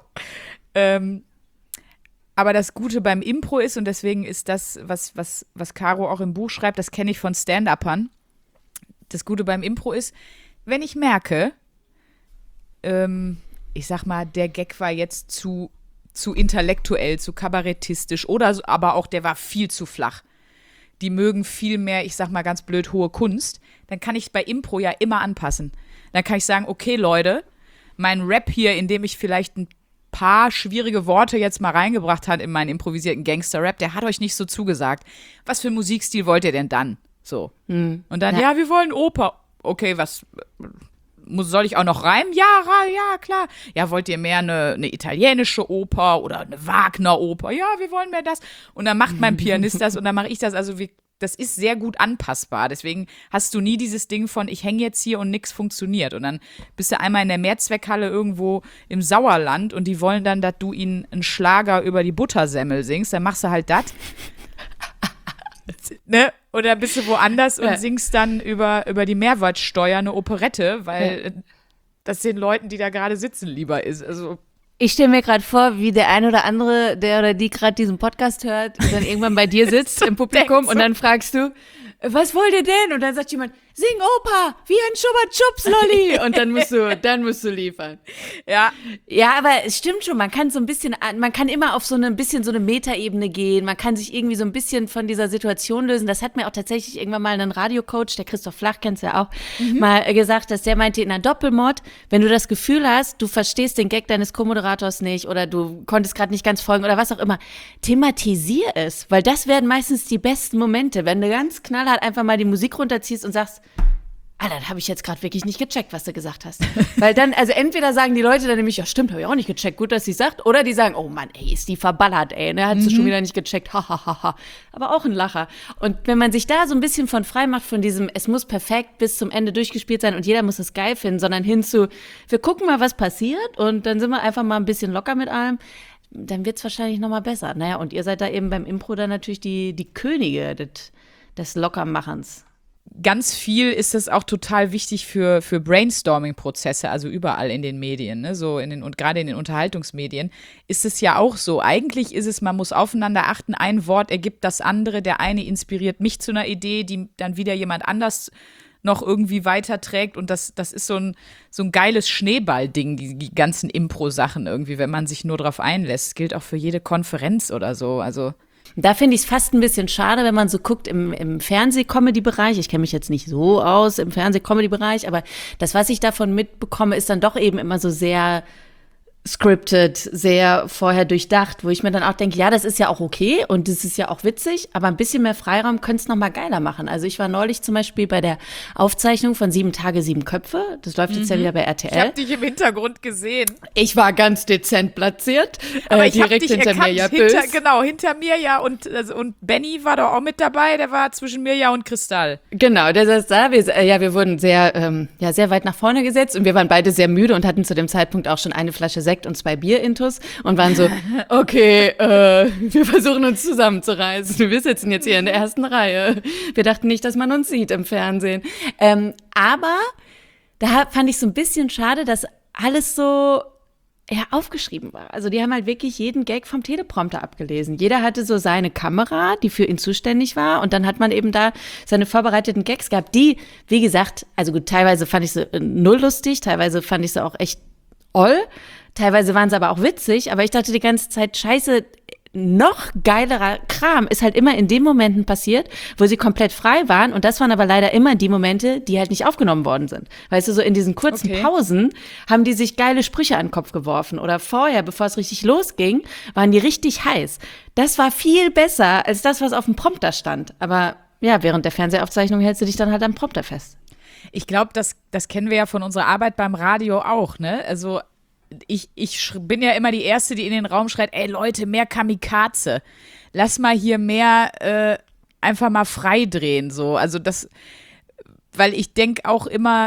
Aber das Gute beim Impro ist, und deswegen ist das, was Caro auch im Buch schreibt, das kenne ich von Stand-Uppern. Das Gute beim Impro ist, wenn ich merke, ich sag mal, der Gag war jetzt zu intellektuell, zu kabarettistisch oder aber auch der war viel zu flach. Die mögen viel mehr, ich sag mal ganz blöd, hohe Kunst. Dann kann ich bei Impro ja immer anpassen. Dann kann ich sagen, okay Leute, mein Rap hier, in dem ich vielleicht ein paar schwierige Worte jetzt mal reingebracht habe in meinen improvisierten Gangster-Rap, der hat euch nicht so zugesagt. Was für einen Musikstil wollt ihr denn dann? So. Und dann, ja, wir wollen Oper. Okay, was soll ich auch noch reimen? Ja, klar. Ja, wollt ihr mehr eine italienische Oper oder eine Wagner-Oper? Ja, wir wollen mehr das. Und dann macht mein Pianist das und dann mache ich das. Also das ist sehr gut anpassbar. Deswegen hast du nie dieses Ding von, ich hänge jetzt hier und nichts funktioniert. Und dann bist du einmal in der Mehrzweckhalle irgendwo im Sauerland und die wollen dann, dass du ihnen einen Schlager über die Buttersemmel singst. Dann machst du halt das. Ne? Oder bist du woanders und singst dann über die Mehrwertsteuer eine Operette, weil das den Leuten, die da gerade sitzen, lieber ist. Also Ich stelle mir gerade vor, wie der ein oder andere, der oder die gerade diesen Podcast hört, und dann irgendwann bei dir sitzt im Publikum und dann fragst du, was wollt ihr denn? Und dann sagt jemand, sing Oper, wie ein Schubert-Schubs-Lolli. Und dann musst du liefern. ja, Ja, aber es stimmt schon, man kann so ein bisschen, man kann immer auf so ein bisschen so eine Metaebene gehen, man kann sich irgendwie so ein bisschen von dieser Situation lösen. Das hat mir auch tatsächlich irgendwann mal ein Radiocoach, der Christoph Flach, kennst du ja auch, mal gesagt, dass der meinte, in einer Doppelmod, wenn du das Gefühl hast, du verstehst den Gag deines Co-Moderators nicht oder du konntest gerade nicht ganz folgen oder was auch immer, thematisier es, weil das werden meistens die besten Momente, wenn du ganz knallhart einfach mal die Musik runterziehst und sagst, Alter, das habe ich jetzt gerade wirklich nicht gecheckt, was du gesagt hast. Weil dann, also entweder sagen die Leute dann nämlich, ja stimmt, habe ich auch nicht gecheckt, gut, dass sie sagt, oder die sagen, oh Mann, ey, ist die verballert, ey, ne, hat sie schon wieder nicht gecheckt, ha. Aber auch ein Lacher. Und wenn man sich da so ein bisschen von frei macht, von diesem, es muss perfekt bis zum Ende durchgespielt sein und jeder muss es geil finden, sondern hin zu, wir gucken mal, was passiert und dann sind wir einfach mal ein bisschen locker mit allem, dann wird's wahrscheinlich nochmal besser. Naja, und ihr seid da eben beim Impro dann natürlich die Könige des Lockermachens. ganz viel ist das auch total wichtig für Brainstorming-Prozesse, also überall in den Medien, ne? Und gerade in den Unterhaltungsmedien ist es ja auch so. Eigentlich ist es, man muss aufeinander achten, ein Wort ergibt das andere, der eine inspiriert mich zu einer Idee, die dann wieder jemand anders noch irgendwie weiterträgt und das ist so ein geiles Schneeballding, die ganzen Impro-Sachen irgendwie, wenn man sich nur drauf einlässt. Das gilt auch für jede Konferenz oder so, also Da finde ich es fast ein bisschen schade, wenn man so guckt im Fernseh-Comedy-Bereich. Ich kenne mich jetzt nicht so aus im Fernseh-Comedy-Bereich, aber das, was ich davon mitbekomme, ist dann doch eben immer so sehr scripted, sehr vorher durchdacht, wo ich mir dann auch denke, ja, das ist ja auch okay und das ist ja auch witzig, aber ein bisschen mehr Freiraum könnte es noch mal geiler machen. Also ich war neulich zum Beispiel bei der Aufzeichnung von 7 Tage, 7 Köpfe. Das läuft jetzt ja wieder bei RTL. Ich habe dich im Hintergrund gesehen. Ich war ganz dezent platziert, Aber ich direkt dich hinter erkannt, mir, ja, böse. hinter mir ja und Benny war doch auch mit dabei, der war zwischen mir ja und Kristall. Genau, der saß da. Wir wurden sehr weit nach vorne gesetzt und wir waren beide sehr müde und hatten zu dem Zeitpunkt auch schon eine Flasche Sekt und 2 Bier-Intus und waren so, okay, wir versuchen uns zusammenzureißen. Wir sitzen jetzt hier in der ersten Reihe. Wir dachten nicht, dass man uns sieht im Fernsehen. Aber da fand ich so ein bisschen schade, dass alles so aufgeschrieben war. Also die haben halt wirklich jeden Gag vom Teleprompter abgelesen. Jeder hatte so seine Kamera, die für ihn zuständig war und dann hat man eben da seine vorbereiteten Gags gehabt, die, wie gesagt, also gut, teilweise fand ich sie null lustig, teilweise fand ich sie auch echt oll. Teilweise waren sie aber auch witzig, aber ich dachte die ganze Zeit, scheiße, noch geilerer Kram ist halt immer in den Momenten passiert, wo sie komplett frei waren und das waren aber leider immer die Momente, die halt nicht aufgenommen worden sind. Weißt du, so in diesen kurzen Pausen haben die sich geile Sprüche an den Kopf geworfen oder vorher, bevor es richtig losging, waren die richtig heiß. Das war viel besser als das, was auf dem Prompter stand. Aber ja, während der Fernsehaufzeichnung hältst du dich dann halt am Prompter fest. Ich glaube, das kennen wir ja von unserer Arbeit beim Radio auch, ne? Also ich bin ja immer die Erste, die in den Raum schreit, ey Leute, mehr Kamikaze. Lass mal hier mehr einfach mal frei drehen, so. Also das, weil ich denke auch immer,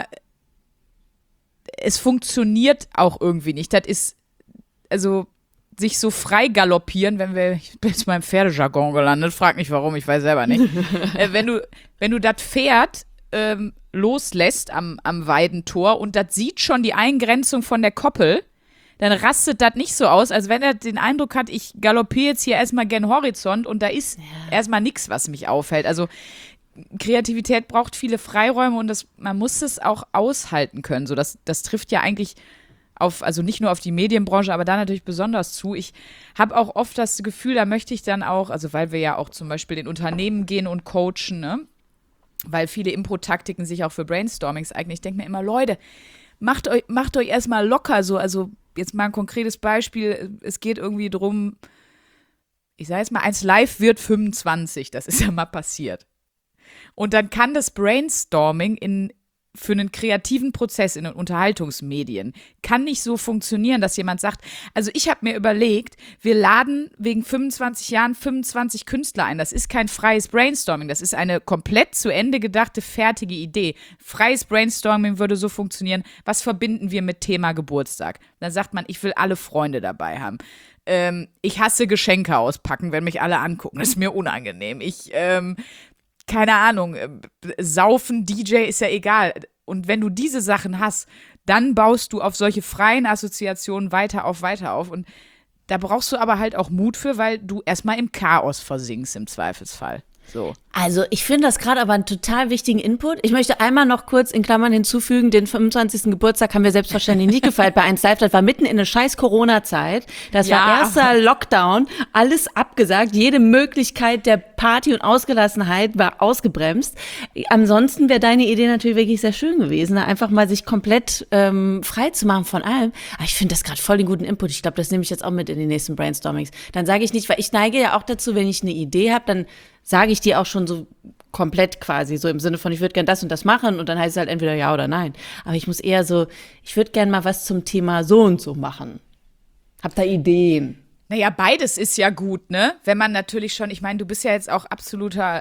es funktioniert auch irgendwie nicht. Das ist, also sich so frei galoppieren, ich bin jetzt mal im Pferdejargon gelandet, frag nicht warum, ich weiß selber nicht. Wenn du das Pferd loslässt am Weidentor und das sieht schon die Eingrenzung von der Koppel, dann rastet das nicht so aus, als wenn er den Eindruck hat, ich galoppiere jetzt hier erstmal gen Horizont und da ist erstmal nichts, was mich aufhält. Also Kreativität braucht viele Freiräume und man muss es auch aushalten können. So, das trifft ja eigentlich also nicht nur auf die Medienbranche, aber da natürlich besonders zu. Ich habe auch oft das Gefühl, da möchte ich dann auch, also weil wir ja auch zum Beispiel in Unternehmen gehen und coachen, ne? Weil viele Impro-Taktiken sich auch für Brainstormings eignen. Ich denke mir immer, Leute, macht euch erstmal locker so. Also jetzt mal ein konkretes Beispiel. Es geht irgendwie drum, ich sage jetzt mal, 1 Live wird 25. Das ist ja mal passiert. Und dann kann das Brainstorming für einen kreativen Prozess in den Unterhaltungsmedien kann nicht so funktionieren, dass jemand sagt, also ich habe mir überlegt, wir laden wegen 25 Jahren 25 Künstler ein. Das ist kein freies Brainstorming, das ist eine komplett zu Ende gedachte, fertige Idee. Freies Brainstorming würde so funktionieren, was verbinden wir mit Thema Geburtstag? Dann sagt man, ich will alle Freunde dabei haben. Ich hasse Geschenke auspacken, wenn mich alle angucken, das ist mir unangenehm. Keine Ahnung, saufen, DJ ist ja egal. Und wenn du diese Sachen hast, dann baust du auf solche freien Assoziationen weiter auf. Und da brauchst du aber halt auch Mut für, weil du erstmal im Chaos versinkst im Zweifelsfall. So. Also ich finde das gerade aber einen total wichtigen Input. Ich möchte einmal noch kurz in Klammern hinzufügen, den 25. Geburtstag haben wir selbstverständlich nicht gefeiert bei 1 Live. Das war mitten in der scheiß Corona-Zeit. Das war erster Lockdown, alles abgesagt. Jede Möglichkeit der Party und Ausgelassenheit war ausgebremst. Ansonsten wäre deine Idee natürlich wirklich sehr schön gewesen, da einfach mal sich komplett frei zu machen von allem. Aber ich finde das gerade voll den guten Input. Ich glaube, das nehme ich jetzt auch mit in die nächsten Brainstormings. Dann sage ich nicht, weil ich neige ja auch dazu, wenn ich eine Idee habe, dann sage ich dir auch schon so komplett quasi, so im Sinne von, ich würde gern das und das machen und dann heißt es halt entweder ja oder nein. Aber ich muss eher so, ich würde gern mal was zum Thema so und so machen. Hab da Ideen. Naja, beides ist ja gut, ne? Wenn man natürlich schon, ich meine, du bist ja jetzt auch absoluter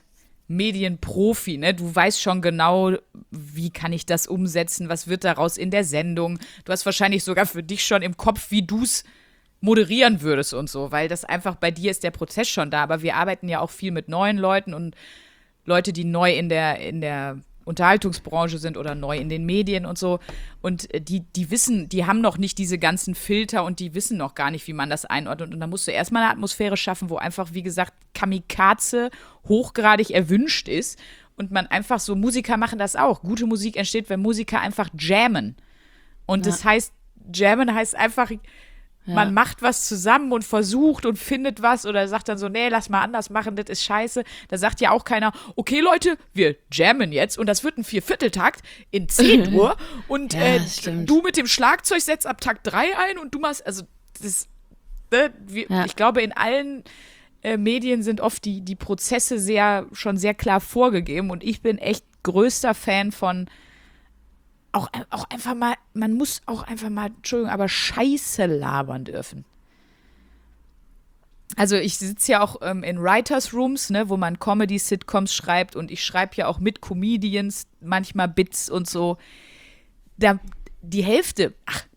Medienprofi, ne? Du weißt schon genau, wie kann ich das umsetzen, was wird daraus in der Sendung. Du hast wahrscheinlich sogar für dich schon im Kopf, wie du es moderieren würdest und so, weil das einfach bei dir ist der Prozess schon da, aber wir arbeiten ja auch viel mit neuen Leuten und Leute, die neu in der Unterhaltungsbranche sind oder neu in den Medien und so und die wissen, die haben noch nicht diese ganzen Filter und die wissen noch gar nicht, wie man das einordnet und da musst du erstmal eine Atmosphäre schaffen, wo einfach, wie gesagt, Kamikaze hochgradig erwünscht ist und man einfach so, Musiker machen das auch, gute Musik entsteht, wenn Musiker einfach jammen und das heißt, jammen heißt einfach, man macht was zusammen und versucht und findet was oder sagt dann so, nee, lass mal anders machen, das ist scheiße. Da sagt ja auch keiner, okay Leute, wir jammen jetzt und das wird ein 4/4-Takt in 10 Uhr und du mit dem Schlagzeug setzt ab Takt 3 ein und du machst, also das, ich glaube in allen Medien sind oft die Prozesse schon sehr klar vorgegeben und ich bin echt größter Fan von auch einfach mal, man muss auch einfach mal, Entschuldigung, aber Scheiße labern dürfen. Also ich sitze ja auch in Writers Rooms, ne, wo man Comedy-Sitcoms schreibt und ich schreibe ja auch mit Comedians manchmal Bits und so. Die Hälfte,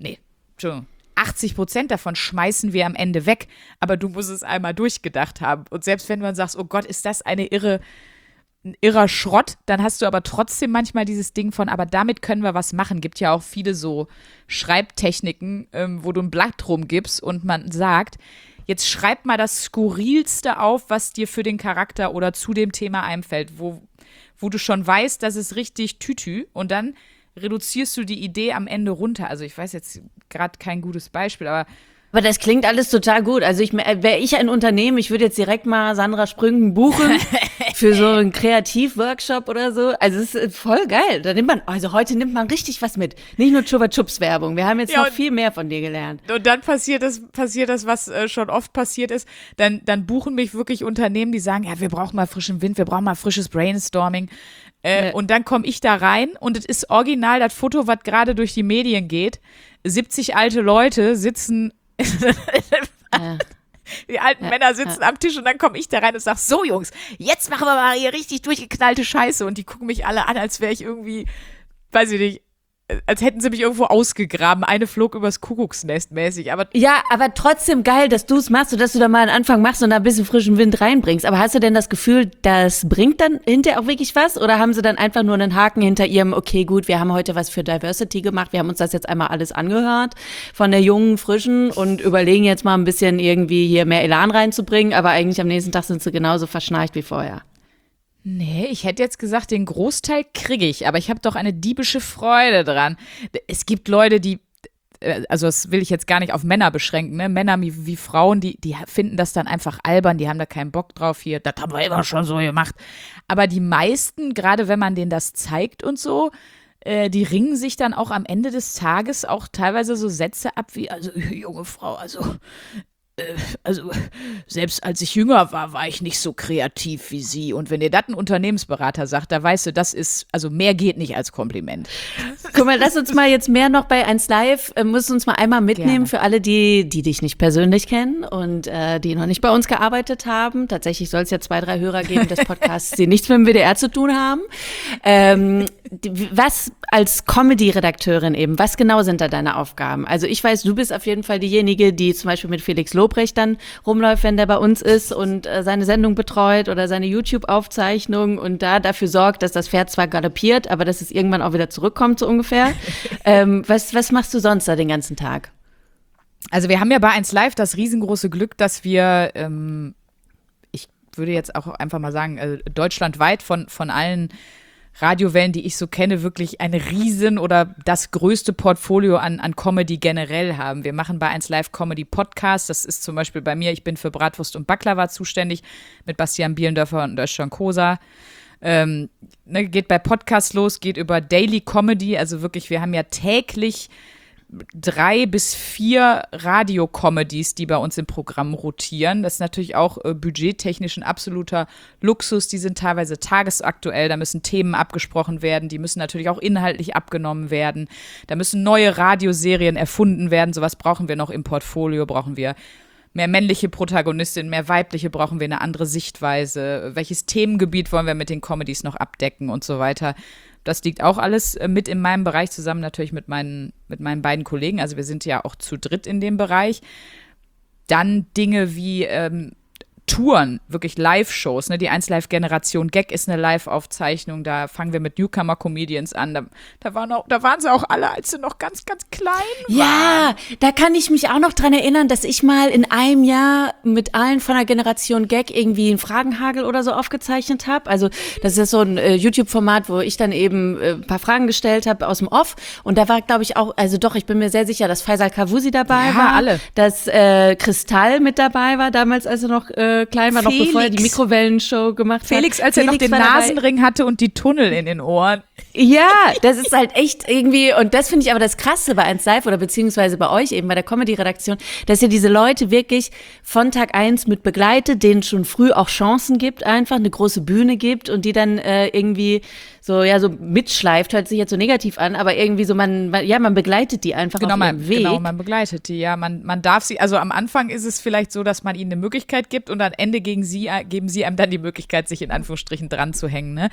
80% davon schmeißen wir am Ende weg, aber du musst es einmal durchgedacht haben. Und selbst wenn du dann sagst, oh Gott, ist das ein irrer Schrott, dann hast du aber trotzdem manchmal dieses Ding von, aber damit können wir was machen. Gibt ja auch viele so Schreibtechniken, wo du ein Blatt rumgibst und man sagt, jetzt schreib mal das Skurrilste auf, was dir für den Charakter oder zu dem Thema einfällt, wo du schon weißt, das ist richtig Tütü und dann reduzierst du die Idee am Ende runter. Also ich weiß jetzt gerade kein gutes Beispiel, aber das klingt alles total gut. Also wäre ich ein Unternehmen, ich würde jetzt direkt mal Sandra Sprüngen buchen für so einen Kreativworkshop oder so. Also es ist voll geil. Heute nimmt man richtig was mit. Nicht nur Chupa Chups Werbung. Wir haben jetzt noch viel mehr von dir gelernt. Und dann passiert das, was schon oft passiert ist. Dann buchen mich wirklich Unternehmen, die sagen, ja, wir brauchen mal frischen Wind, wir brauchen mal frisches Brainstorming. Und dann komme ich da rein und es ist original das Foto, was gerade durch die Medien geht. 70 alte Leute sitzen die alten Männer sitzen am Tisch und dann komme ich da rein und sage, so Jungs, jetzt machen wir mal hier richtig durchgeknallte Scheiße und die gucken mich alle an, als wäre ich irgendwie, weiß ich nicht, als hätten sie mich irgendwo ausgegraben. Eine flog übers Kuckucksnest mäßig. Aber trotzdem geil, dass du es machst und dass du da mal einen Anfang machst und da ein bisschen frischen Wind reinbringst. Aber hast du denn das Gefühl, das bringt dann hinterher auch wirklich was? Oder haben sie dann einfach nur einen Haken hinter ihrem, okay, gut, wir haben heute was für Diversity gemacht, wir haben uns das jetzt einmal alles angehört von der jungen, frischen und überlegen jetzt mal ein bisschen irgendwie hier mehr Elan reinzubringen, aber eigentlich am nächsten Tag sind sie genauso verschnarcht wie vorher. Nee, ich hätte jetzt gesagt, den Großteil kriege ich, aber ich habe doch eine diebische Freude dran. Es gibt Leute, die, also das will ich jetzt gar nicht auf Männer beschränken, ne? Männer wie Frauen, die finden das dann einfach albern, die haben da keinen Bock drauf hier, das haben wir immer schon so gemacht. Aber die meisten, gerade wenn man denen das zeigt und so, die ringen sich dann auch am Ende des Tages auch teilweise so Sätze ab wie, also junge Frau, also selbst als ich jünger war ich nicht so kreativ wie Sie. Und wenn dir das ein Unternehmensberater sagt, da weißt du, das ist, also mehr geht nicht als Kompliment. Guck mal, lass uns mal jetzt mehr noch bei 1 Live, musst uns mal einmal mitnehmen. Gerne. Für alle, die dich nicht persönlich kennen und die noch nicht bei uns gearbeitet haben. Tatsächlich soll es ja 2, 3 Hörer geben des Podcasts, die nichts mit dem WDR zu tun haben. Was als Comedy-Redakteurin eben, was genau sind da deine Aufgaben? Also ich weiß, du bist auf jeden Fall diejenige, die zum Beispiel mit Felix Lobrecht dann rumläuft, wenn der bei uns ist und seine Sendung betreut oder seine YouTube-Aufzeichnung und da dafür sorgt, dass das Pferd zwar galoppiert, aber dass es irgendwann auch wieder zurückkommt, so ungefähr. Was machst du sonst da den ganzen Tag? Also wir haben ja bei 1 Live das riesengroße Glück, dass wir, ich würde jetzt auch einfach mal sagen, deutschlandweit von allen Radiowellen, die ich so kenne, wirklich ein riesen oder das größte Portfolio an Comedy generell haben. Wir machen bei 1 Live Comedy Podcast. Das ist zum Beispiel bei mir, ich bin für Bratwurst und Baklava zuständig mit Bastian Bielendörfer und Özcan Kosa. Geht bei Podcast los, geht über Daily Comedy. Also wirklich, wir haben ja täglich 3 bis 4 Radio-Comedies, die bei uns im Programm rotieren. Das ist natürlich auch budgettechnisch ein absoluter Luxus. Die sind teilweise tagesaktuell, da müssen Themen abgesprochen werden, die müssen natürlich auch inhaltlich abgenommen werden. Da müssen neue Radioserien erfunden werden. Sowas brauchen wir noch im Portfolio, brauchen wir mehr männliche Protagonistinnen, mehr weibliche, brauchen wir eine andere Sichtweise. Welches Themengebiet wollen wir mit den Comedies noch abdecken und so weiter. Das liegt auch alles mit in meinem Bereich zusammen, natürlich mit meinen beiden Kollegen. Also wir sind ja auch zu dritt in dem Bereich. Dann Dinge wie Touren, wirklich Live-Shows. Ne? Die 1 Live-Generation Gag ist eine Live-Aufzeichnung. Da fangen wir mit Newcomer-Comedians an. Da waren sie auch alle, als sie noch ganz, ganz klein waren. Ja, da kann ich mich auch noch dran erinnern, dass ich mal in einem Jahr mit allen von der Generation Gag irgendwie einen Fragenhagel oder so aufgezeichnet habe. Also das ist so ein YouTube-Format, wo ich dann eben ein paar Fragen gestellt habe aus dem Off. Und da war, glaube ich, auch, also doch, ich bin mir sehr sicher, dass Faisal Kavusi dabei war. Alle. Dass Kristall mit dabei war, damals, als er noch klein war, noch bevor er die Mikrowellenshow gemacht hat. Felix, als er noch den Nasenring hatte und die Tunnel in den Ohren. Ja, das ist halt echt irgendwie, und das finde ich aber das Krasse bei 1 Live oder beziehungsweise bei euch eben, bei der Comedy-Redaktion, dass ihr diese Leute wirklich von Tag 1 mit begleitet, denen schon früh auch Chancen gibt, einfach eine große Bühne gibt und die dann irgendwie so mitschleift, hört sich jetzt so negativ an, aber irgendwie so, man begleitet die einfach auf ihrem Weg. Genau, man begleitet die, ja. Man darf sie, also am Anfang ist es vielleicht so, dass man ihnen eine Möglichkeit gibt und am Ende geben sie einem dann die Möglichkeit, sich in Anführungsstrichen dran zu hängen, ne?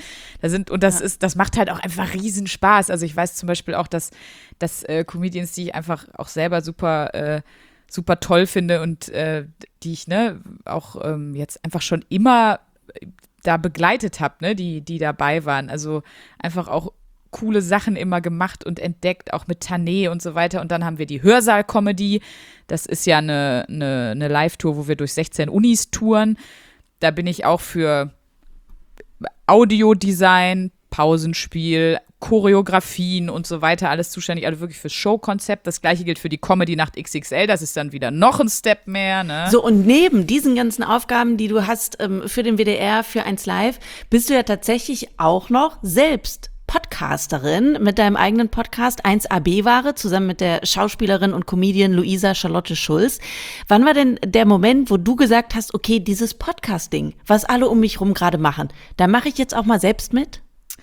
Das macht halt auch einfach riesen Spaß. Also ich weiß zum Beispiel auch, dass Comedians, die ich einfach auch selber super toll finde und die ich auch jetzt einfach schon immer da begleitet habe, ne, die dabei waren. Also einfach auch coole Sachen immer gemacht und entdeckt, auch mit Tané und so weiter. Und dann haben wir die Hörsaal-Comedy. Das ist ja eine Live-Tour, wo wir durch 16 Unis touren. Da bin ich auch für Audiodesign, Pausenspiel, Choreografien und so weiter alles zuständig, also wirklich fürs Showkonzept. Das gleiche gilt für die Comedy Nacht XXL, das ist dann wieder noch ein Step mehr. Ne? So, und neben diesen ganzen Aufgaben, die du hast für den WDR, für 1Live, bist du ja tatsächlich auch noch selbst Podcasterin mit deinem eigenen Podcast 1AB-Ware, zusammen mit der Schauspielerin und Comedian Luisa Charlotte Schulz. Wann war denn der Moment, wo du gesagt hast, okay, dieses Podcast-Ding, was alle um mich rum gerade machen, da mache ich jetzt auch mal selbst mit?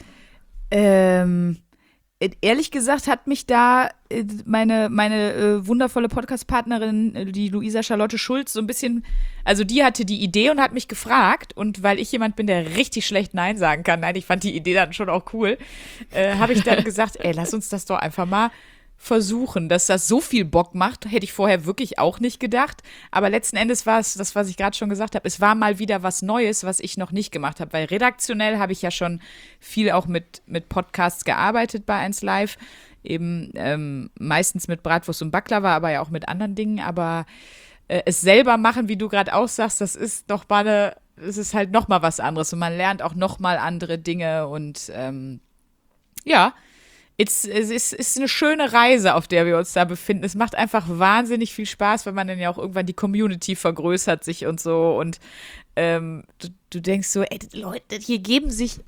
Ehrlich gesagt hat mich da meine wundervolle Podcast-Partnerin, die Luisa Charlotte Schulz, so ein bisschen, also die hatte die Idee und hat mich gefragt, und weil ich jemand bin, der richtig schlecht Nein sagen kann, nein, ich fand die Idee dann schon auch cool, habe ich dann gesagt, ey, lass uns das doch einfach mal versuchen. Dass das so viel Bock macht, hätte ich vorher wirklich auch nicht gedacht. Aber letzten Endes war es das, was ich gerade schon gesagt habe, es war mal wieder was Neues, was ich noch nicht gemacht habe. Weil redaktionell habe ich ja schon viel auch mit Podcasts gearbeitet bei 1Live. Eben meistens mit Bratwurst und Baklava, aber ja auch mit anderen Dingen. Aber es selber machen, wie du gerade auch sagst, das ist es ist halt noch mal was anderes. Und man lernt auch noch mal andere Dinge. Und ja, es ist eine schöne Reise, auf der wir uns da befinden. Es macht einfach wahnsinnig viel Spaß, wenn man dann ja auch irgendwann die Community vergrößert sich und so. Und du denkst so, ey, Leute, hier geben sich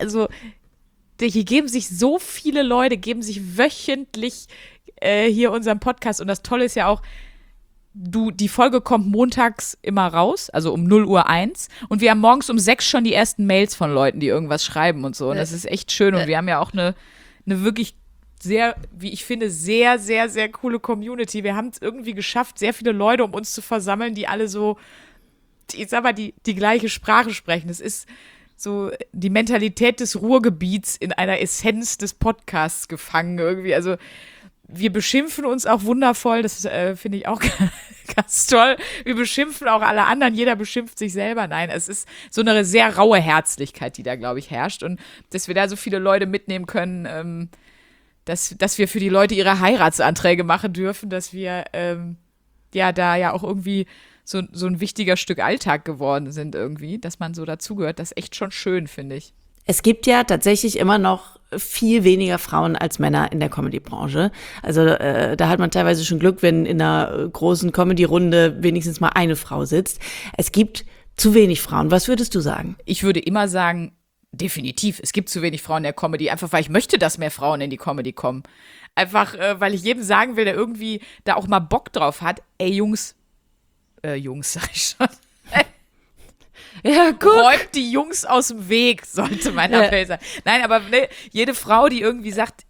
so viele Leute, geben sich wöchentlich hier unseren Podcast. Und das Tolle ist ja auch, die Folge kommt montags immer raus, also um 0:01 Uhr. Und wir haben morgens um 6 schon die ersten Mails von Leuten, die irgendwas schreiben und so. Und das ist echt schön. Und wir haben ja auch eine wirklich sehr, wie ich finde, sehr, sehr, sehr coole Community. Wir haben es irgendwie geschafft, sehr viele Leute um uns zu versammeln, die alle so, ich sag mal, die gleiche Sprache sprechen. Es ist so die Mentalität des Ruhrgebiets in einer Essenz des Podcasts gefangen irgendwie. Also wir beschimpfen uns auch wundervoll, das finde ich auch ganz toll. Wir beschimpfen auch alle anderen, jeder beschimpft sich selber. Nein, es ist so eine sehr raue Herzlichkeit, die da, glaube ich, herrscht. Und dass wir da so viele Leute mitnehmen können, dass wir für die Leute ihre Heiratsanträge machen dürfen, dass wir da ja auch irgendwie so ein wichtiger Stück Alltag geworden sind irgendwie, dass man so dazugehört, das ist echt schon schön, finde ich. Es gibt ja tatsächlich immer noch viel weniger Frauen als Männer in der Comedy-Branche. Also da hat man teilweise schon Glück, wenn in einer großen Comedy-Runde wenigstens mal eine Frau sitzt. Es gibt zu wenig Frauen. Was würdest du sagen? Ich würde immer sagen, definitiv, es gibt zu wenig Frauen in der Comedy, einfach weil ich möchte, dass mehr Frauen in die Comedy kommen. Einfach, weil ich jedem sagen will, der irgendwie da auch mal Bock drauf hat, ey Jungs, sag ich schon. Ja, guck. Räumt die Jungs aus dem Weg, sollte mein Appell sein. Nein, aber ne, jede Frau, die irgendwie sagt,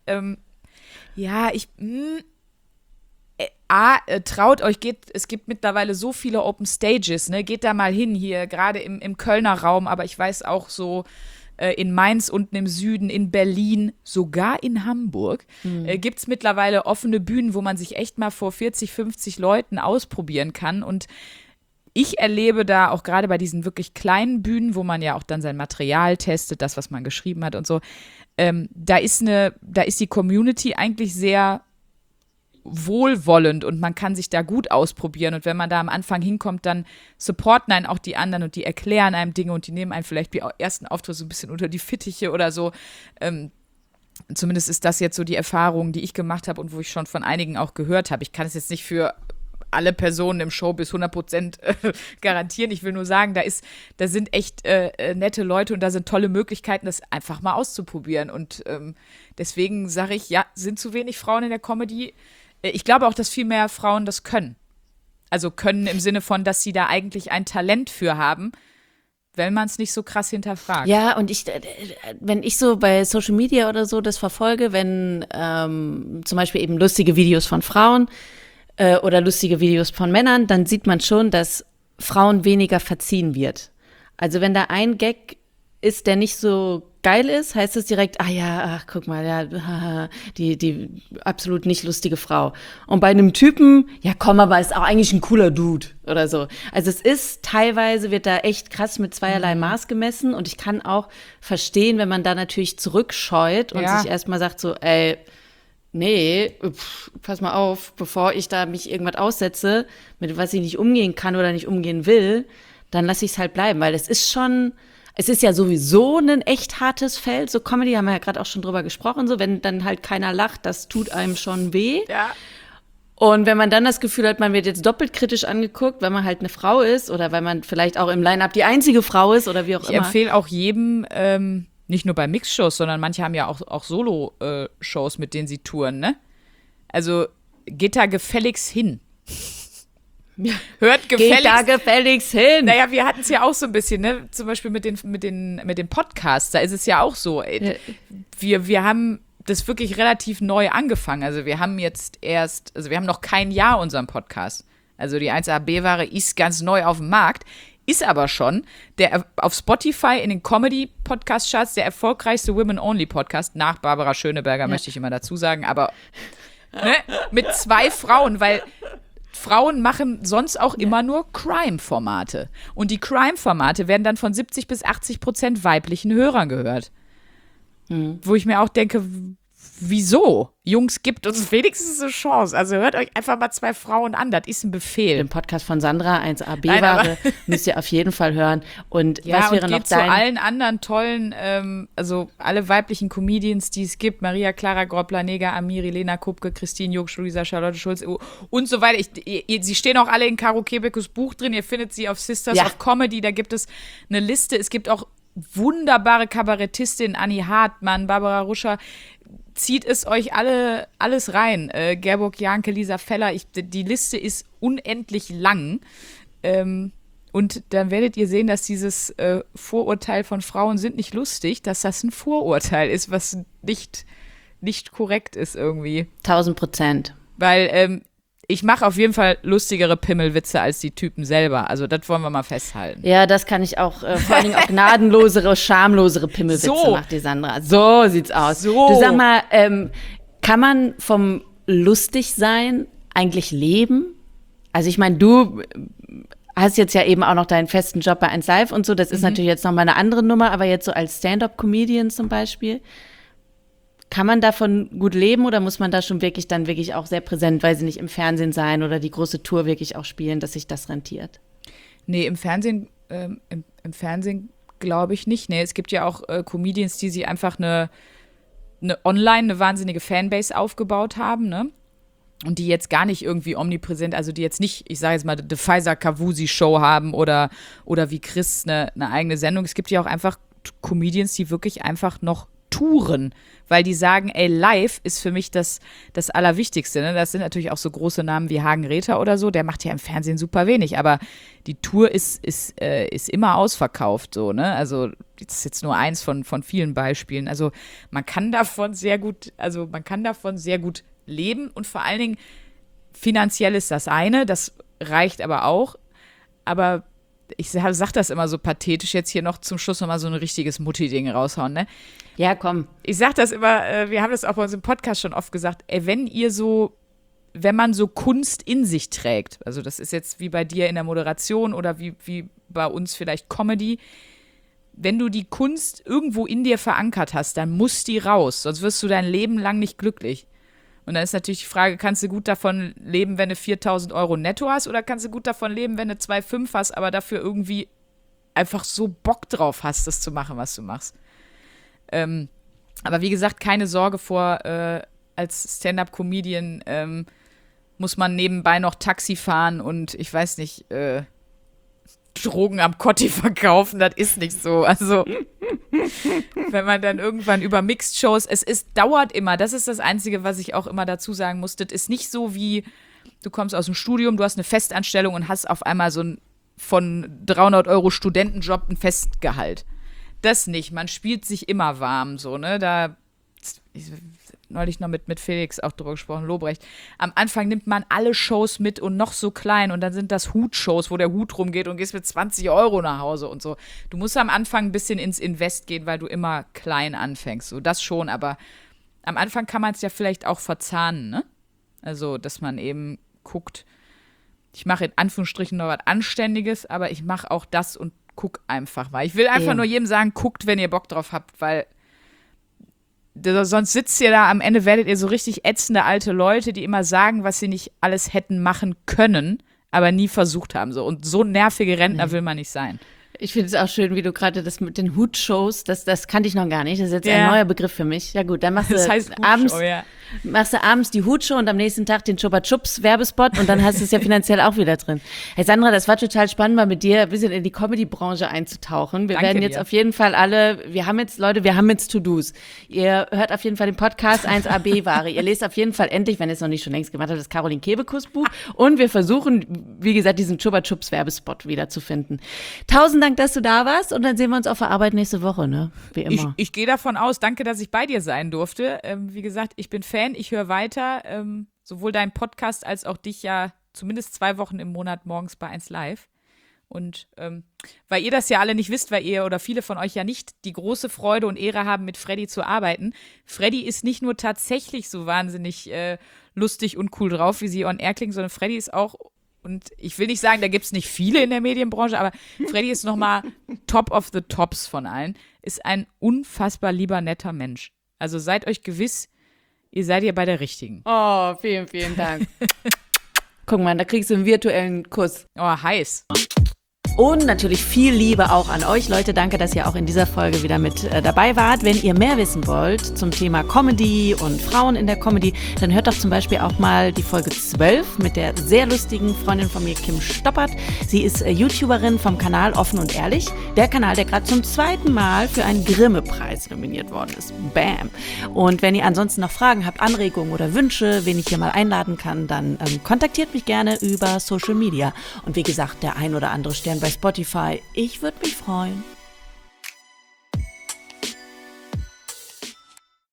traut euch, es gibt mittlerweile so viele Open Stages, ne, geht da mal hin hier, gerade im Kölner Raum, aber ich weiß auch so in Mainz unten im Süden, in Berlin, sogar in Hamburg, gibt es mittlerweile offene Bühnen, wo man sich echt mal vor 40, 50 Leuten ausprobieren kann. Und ich erlebe da auch gerade bei diesen wirklich kleinen Bühnen, wo man ja auch dann sein Material testet, das, was man geschrieben hat und so, da ist die Community eigentlich sehr wohlwollend und man kann sich da gut ausprobieren. Und wenn man da am Anfang hinkommt, dann supporten einen auch die anderen und die erklären einem Dinge und die nehmen einen vielleicht wie ersten Auftritt so ein bisschen unter die Fittiche oder so. Zumindest ist das jetzt so die Erfahrung, die ich gemacht habe und wo ich schon von einigen auch gehört habe. Ich kann es jetzt nicht für alle Personen im Showbiz 100% garantieren. Ich will nur sagen, da sind echt nette Leute und da sind tolle Möglichkeiten, das einfach mal auszuprobieren. Und deswegen sage ich, ja, sind zu wenig Frauen in der Comedy. Ich glaube auch, dass viel mehr Frauen das können. Also können im Sinne von, dass sie da eigentlich ein Talent für haben, wenn man es nicht so krass hinterfragt. Ja, und wenn ich so bei Social Media oder so das verfolge, wenn zum Beispiel eben lustige Videos von Frauen oder lustige Videos von Männern, dann sieht man schon, dass Frauen weniger verziehen wird. Also wenn da ein Gag ist, der nicht so geil ist, heißt es direkt, guck mal, ja, die absolut nicht lustige Frau. Und bei einem Typen, ja komm, aber ist auch eigentlich ein cooler Dude oder so. Also es ist teilweise, wird da echt krass mit zweierlei Maß gemessen und ich kann auch verstehen, wenn man da natürlich zurückscheut und sich erstmal sagt so, ey, nee, pass mal auf, bevor ich da mich irgendwas aussetze, mit was ich nicht umgehen kann oder nicht umgehen will, dann lasse ich es halt bleiben, weil es ist schon, es ist ja sowieso ein echt hartes Feld, so Comedy, haben wir ja gerade auch schon drüber gesprochen, so wenn dann halt keiner lacht, das tut einem schon weh. Ja. Und wenn man dann das Gefühl hat, man wird jetzt doppelt kritisch angeguckt, weil man halt eine Frau ist oder weil man vielleicht auch im Line-Up die einzige Frau ist oder wie auch immer. Ich empfehle auch jedem, nicht nur bei Mixshows, sondern manche haben ja auch Solo-Shows, mit denen sie touren, ne? Also geht da gefälligst hin. Ja. Hört gefälligst. Geht da gefälligst hin. Naja, wir hatten es ja auch so ein bisschen, ne? Zum Beispiel mit den Podcasts, da ist es ja auch so. Wir haben das wirklich relativ neu angefangen. Also wir haben wir haben noch kein Jahr unseren Podcast. Also die 1AB-Ware ist ganz neu auf dem Markt, ist aber schon auf Spotify in den Comedy-Podcast-Charts der erfolgreichste Women-Only-Podcast, nach Barbara Schöneberger, möchte ich immer dazu sagen, aber ne, mit 2 Frauen, weil Frauen machen sonst auch immer nur Crime-Formate. Und die Crime-Formate werden dann von 70-80% weiblichen Hörern gehört. Wo ich mir auch denke, wieso? Jungs, gibt uns wenigstens eine Chance. Also hört euch einfach mal 2 Frauen an, das ist ein Befehl. Den Podcast von Sandra, 1AB-Ware, müsst ihr auf jeden Fall hören. Und ja, was wäre und noch geht zu allen anderen tollen, also alle weiblichen Comedians, die es gibt, Maria Clara Groppler, Nega Amiri, Lena Kupke, Christine Jogsch, Luisa Charlotte Schulz und so weiter. Sie stehen auch alle in Caro Kebekes Buch drin, ihr findet sie auf Sisters of Comedy, da gibt es eine Liste, es gibt auch wunderbare Kabarettistinnen, Anni Hartmann, Barbara Ruscher, zieht es euch alles rein. Gerburg Janke, Lisa Feller, die Liste ist unendlich lang. Und dann werdet ihr sehen, dass dieses Vorurteil von Frauen sind nicht lustig, dass das ein Vorurteil ist, was nicht korrekt ist irgendwie. 1000%. Weil ich mache auf jeden Fall lustigere Pimmelwitze als die Typen selber. Also das wollen wir mal festhalten. Ja, das kann ich auch, vor allen Dingen auch gnadenlosere, schamlosere Pimmelwitze macht die Sandra. So sieht's aus. So. Du sag mal, kann man vom Lustigsein eigentlich leben? Also ich meine, du hast jetzt ja eben auch noch deinen festen Job bei 1Live und so. Das ist natürlich jetzt nochmal eine andere Nummer, aber jetzt so als Stand-up-Comedian zum Beispiel, kann man davon gut leben oder muss man da schon wirklich auch sehr präsent, weil sie nicht im Fernsehen sein oder die große Tour wirklich auch spielen, dass sich das rentiert? Nee, im Fernsehen glaube ich nicht. Nee, es gibt ja auch Comedians, die sich einfach eine wahnsinnige Fanbase aufgebaut haben, ne? Und die jetzt gar nicht irgendwie omnipräsent, also die jetzt nicht, ich sage jetzt mal, The Pfizer Kavusi Show haben oder wie Chris eine eigene Sendung. Es gibt ja auch einfach Comedians, die wirklich einfach noch touren, weil die sagen, ey, live ist für mich das Allerwichtigste. Ne? Das sind natürlich auch so große Namen wie Hagen Räther oder so, der macht ja im Fernsehen super wenig, aber die Tour ist immer ausverkauft, so, ne? Also das ist jetzt nur eins von vielen Beispielen. Also man kann davon sehr gut leben und vor allen Dingen finanziell ist das eine, das reicht aber auch, aber ich sag das immer so pathetisch, jetzt hier noch zum Schluss nochmal so ein richtiges Mutti-Ding raushauen, ne? Ja, komm. Ich sag das immer, wir haben das auch bei uns im Podcast schon oft gesagt, ey, wenn man so Kunst in sich trägt, also das ist jetzt wie bei dir in der Moderation oder wie bei uns vielleicht Comedy, wenn du die Kunst irgendwo in dir verankert hast, dann muss die raus, sonst wirst du dein Leben lang nicht glücklich. Und dann ist natürlich die Frage, kannst du gut davon leben, wenn du 4.000 Euro netto hast oder kannst du gut davon leben, wenn du 2,5 hast, aber dafür irgendwie einfach so Bock drauf hast, das zu machen, was du machst. Aber wie gesagt, keine Sorge vor, als Stand-up-Comedian muss man nebenbei noch Taxi fahren und ich weiß nicht, Drogen am Kotti verkaufen, das ist nicht so. Also, wenn man dann irgendwann über Mixed-Shows, dauert immer, das ist das Einzige, was ich auch immer dazu sagen muss, das ist nicht so wie, du kommst aus dem Studium, du hast eine Festanstellung und hast auf einmal so ein von 300 Euro Studentenjob ein Festgehalt. Das nicht, man spielt sich immer warm, so, ne, neulich noch mit Felix auch drüber gesprochen, Lobrecht. Am Anfang nimmt man alle Shows mit und noch so klein und dann sind das Hutshows, wo der Hut rumgeht und gehst mit 20 Euro nach Hause und so. Du musst am Anfang ein bisschen ins Invest gehen, weil du immer klein anfängst. So, das schon, aber am Anfang kann man es ja vielleicht auch verzahnen, ne? Also, dass man eben guckt, ich mache in Anführungsstrichen noch was Anständiges, aber ich mache auch das und guck einfach mal. Ich will einfach nur jedem sagen, guckt, wenn ihr Bock drauf habt, weil sonst sitzt ihr da, am Ende werdet ihr so richtig ätzende alte Leute, die immer sagen, was sie nicht alles hätten machen können, aber nie versucht haben. So. Und so nervige Rentner will man nicht sein. Ich finde es auch schön, wie du gerade das mit den Hutshows, das kannte ich noch gar nicht. Das ist jetzt ein neuer Begriff für mich. Ja gut, dann machst du abends die Hutshow und am nächsten Tag den Chupa Chups Werbespot und dann hast du es ja finanziell auch wieder drin. Hey Sandra, das war total spannend, mal mit dir ein bisschen in die Comedy-Branche einzutauchen. Wir werden jetzt auf jeden Fall wir haben jetzt To-Dos. Ihr hört auf jeden Fall den Podcast 1AB-Ware. Ihr lest auf jeden Fall endlich, wenn ihr es noch nicht schon längst gemacht habt, das Caroline Kebekus Buch. Und wir versuchen, wie gesagt, diesen Chupa Chups Werbespot wiederzufinden. 1000 Dank, dass du da warst und dann sehen wir uns auf der Arbeit nächste Woche, ne? Wie immer. Ich gehe davon aus, danke, dass ich bei dir sein durfte. Wie gesagt, ich bin Fan, ich höre weiter, sowohl deinen Podcast als auch dich ja zumindest 2 Wochen im Monat morgens bei 1 Live. Und weil ihr das ja alle nicht wisst, weil ihr oder viele von euch ja nicht die große Freude und Ehre haben, mit Freddy zu arbeiten. Freddy ist nicht nur tatsächlich so wahnsinnig lustig und cool drauf, wie sie on air klingt, sondern Freddy ist auch, und ich will nicht sagen, da gibt es nicht viele in der Medienbranche, aber Freddy ist nochmal top of the tops von allen, ist ein unfassbar lieber, netter Mensch. Also seid euch gewiss, ihr seid ja bei der Richtigen. Oh, vielen, vielen Dank. Guck mal, da kriegst du einen virtuellen Kuss. Oh, heiß. Und natürlich viel Liebe auch an euch, Leute. Danke, dass ihr auch in dieser Folge wieder mit dabei wart. Wenn ihr mehr wissen wollt zum Thema Comedy und Frauen in der Comedy, dann hört doch zum Beispiel auch mal die Folge 12 mit der sehr lustigen Freundin von mir, Kim Stoppert. Sie ist YouTuberin vom Kanal Offen und Ehrlich. Der Kanal, der gerade zum 2. Mal für einen Grimme-Preis nominiert worden ist. Bam! Und wenn ihr ansonsten noch Fragen habt, Anregungen oder Wünsche, wen ich hier mal einladen kann, dann kontaktiert mich gerne über Social Media. Und wie gesagt, der ein oder andere Stern bei Spotify. Ich würde mich freuen.